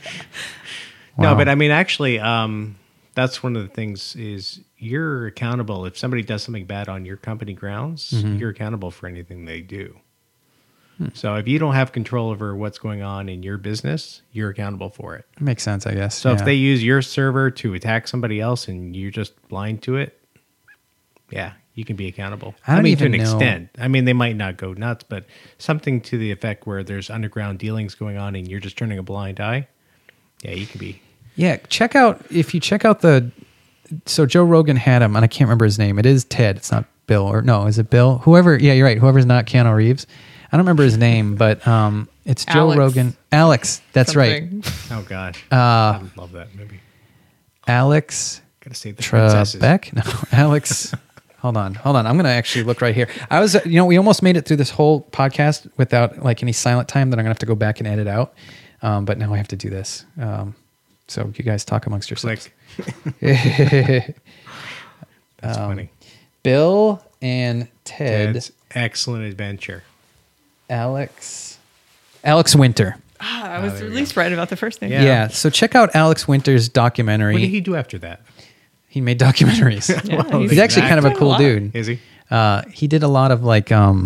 Wow. No, but I mean, actually, um, that's one of the things is you're accountable. If somebody does something bad on your company grounds, Mm-hmm. you're accountable for anything they do. Hmm. So if you don't have control over what's going on in your business, you're accountable for it. Makes sense, I guess. So yeah. if they use your server to attack somebody else and you're just blind to it, yeah, you can be accountable. I don't mean, even to an know. extent. I mean, they might not go nuts, but something to the effect where there's underground dealings going on and you're just turning a blind eye. Yeah, you could be. Yeah, check out if you check out the. So Joe Rogan had him, and I can't remember his name. It is Ted. It's not Bill, or no, is it Bill? Whoever. Yeah, you're right. Whoever's not Keanu Reeves. I don't remember his name, but um, it's Joe Alex. Rogan. Alex. That's Something. right. Oh gosh, Uh, I love that movie. Alex Gotta save the princesses. Trebek. No, Alex. Hold on, hold on. I'm gonna actually look right here. I was, you know, we almost made it through this whole podcast without like any silent time that I'm gonna have to go back and edit out. Um, but now I have to do this. Um, so you guys talk amongst yourselves. Click. That's Um, funny. Bill and Ted. Ted's Excellent Adventure. Alex. Alex Winter. Ah, I was there at we least right about the first name. Yeah. Yeah. So check out Alex Winter's documentary. What did he do after that? He made documentaries. Yeah, Well, He's actually kind of a done a cool lot. dude. Is he? Uh, he did a lot of like, um,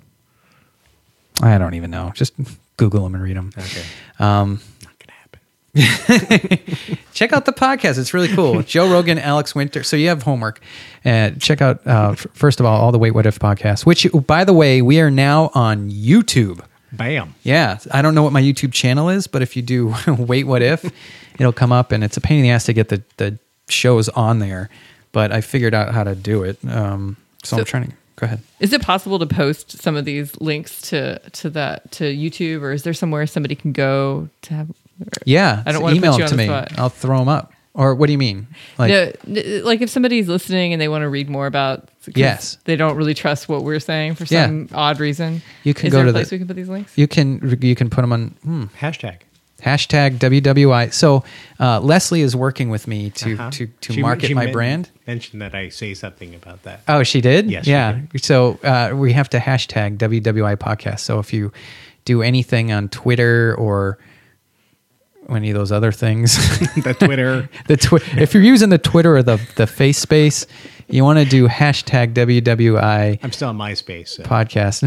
I don't even know. Just Google him and read him. Okay. Um, Not gonna happen. check out the podcast. It's really cool. Joe Rogan, Alex Winter. So you have homework. Uh, check out, uh, f- first of all, all the Wait What If podcasts, which, by the way, we are now on YouTube. Bam. Yeah. I don't know what my YouTube channel is, but if you do Wait What If, it'll come up, and it's a pain in the ass to get the, the shows on there, but I figured out how to do it. Um, so, So- I'm trying to, go ahead. Is it possible to post some of these links to to that to YouTube, or is there somewhere somebody can go to have? Yeah. I don't so wanna email put you them to on the me. spot. I'll throw them up. Or what do you mean? Like, no, n- like if somebody's listening and they want to read more about, 'cause Yes. they don't really trust what we're saying for Yeah. some odd reason. You can is go there to a the- place we can put these links? you can you can put them on hmm, Hashtag. hashtag W W I. So uh, Leslie is working with me to Uh-huh. to to She- market she my men- brand. Mentioned that I say something about that. Oh, she did? Yes, she Yeah. So uh, we have to hashtag W W I podcast. So if you do anything on Twitter or any of those other things, The Twitter. the twi- if you're using the Twitter or the, the face space, you want to do hashtag W W I I'm still on MySpace. So podcast.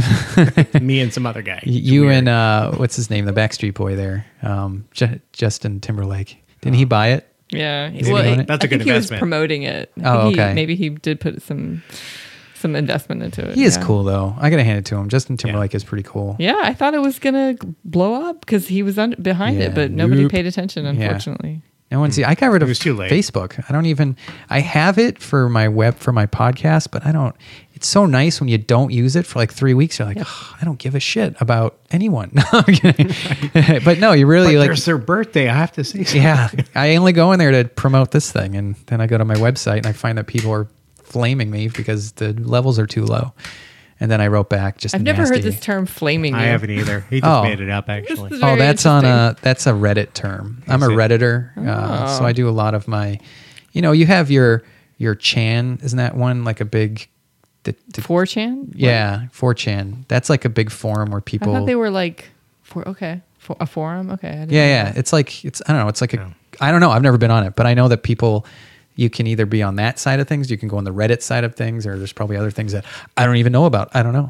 me and some other guy. It's you weird. and uh, what's his name? The Backstreet Boy there. Um, J- Justin Timberlake. Didn't he buy it? Yeah, he doing it? That's a I good think he was investment. promoting it. I Oh, think he- okay. maybe he did put some some investment into it. He is yeah. cool though. I gotta hand it to him. Justin Timberlake is pretty cool. Yeah, I thought it was gonna blow up because he was un- behind Yeah, it, but nobody nope. paid attention, unfortunately. No one see. I got rid It of was too late. Facebook. I don't even. I have it for my web for my podcast, but I don't. It's so nice when you don't use it for like three weeks. You're like, "Ugh, I don't give a shit about anyone. No, I'm kidding. But no, you really But like. there's their birthday. I have to say something. Yeah, I only go in there to promote this thing, and then I go to my website and I find that people are flaming me because the levels are too low. And then I wrote back just. I've never nasty. heard this term "flaming." I you. haven't either. He just Oh. made it up, actually. is Oh, very that's on interesting. a that's a Reddit term. I'm a Is it? Redditor, uh, so Oh. I do a lot of my. You know, you have your your Chan, isn't that one like a big? The, the, four chan. yeah, four chan. That's like a big forum where I people. thought they were like for okay for a forum. Okay, I didn't yeah, know yeah. that. It's like it's I don't know. It's like a. No. I don't know. I've never been on it, but I know that people. You can either be on that side of things, you can go on the Reddit side of things, or there's probably other things that I don't even know about. I don't know.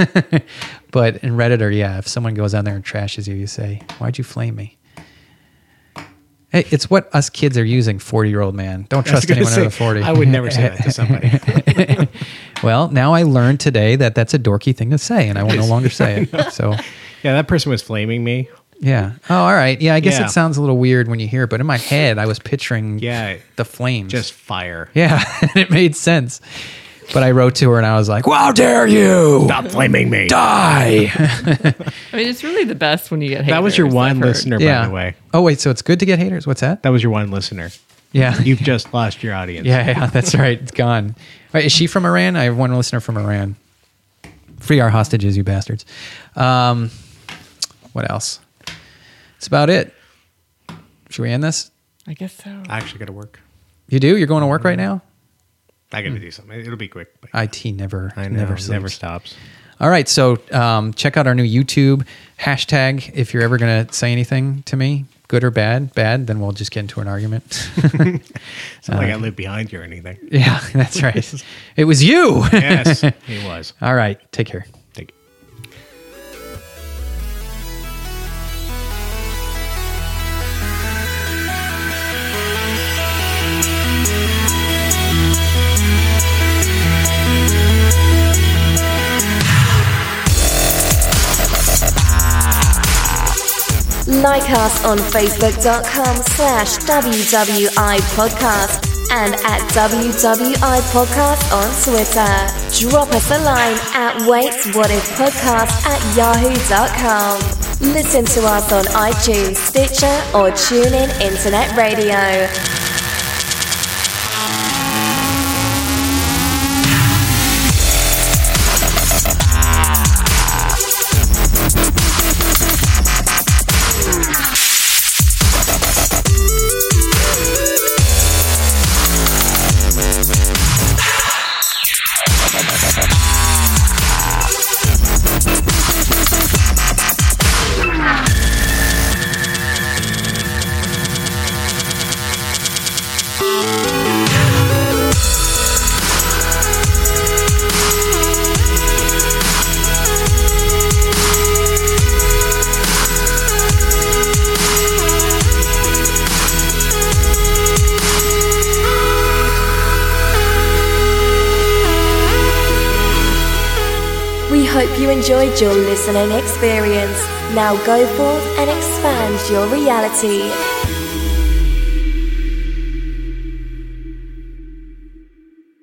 But in Redditor, yeah, if someone goes on there and trashes you, you say, "Why'd you flame me?" Hey, it's what us kids are using, forty-year-old man. Don't I was trust gonna anyone say, over forty. I would never say that to somebody. Well, now I learned today that that's a dorky thing to say, and I will no longer say it. So, Yeah, that person was flaming me. yeah. Oh, all right. Yeah, I guess Yeah. it sounds a little weird when you hear it, but in my head, I was picturing Yeah, the flames. just fire. yeah, it made sense. But I wrote to her and I was like, "Well, how dare you Stop flaming me. die?" I mean, it's really the best when you get haters. That was your one I've heard. listener, yeah. by the way. Oh, wait. So it's good to get haters. What's that? That was your one listener. Yeah. You've just lost your audience. Yeah, yeah, that's right. It's gone. Right, is she from Iran? I have one listener from Iran. Free our hostages, you bastards. Um, what else? That's about it. Should we end this? I guess so. I actually got to work. You do? You're going to work right now? I got to do something. It'll be quick. But I T never, I know, never never, sleeps. stops. All right, so um, check out our new YouTube hashtag. If you're ever going to say anything to me, good or bad, bad, then we'll just get into an argument. It's not Uh, like I live behind you or anything. Yeah, that's right. It was you. Yes, he was. All right, take care. Thank you. Thank you. Like us on facebook.com slash WWI podcast and at W W I podcast on Twitter. Drop us a line at waitswhatifpodcast at yahoo dot com. Listen to us on iTunes, Stitcher, or TuneIn Internet Radio. We hope you enjoyed your listening experience. Now go forth and expand your reality.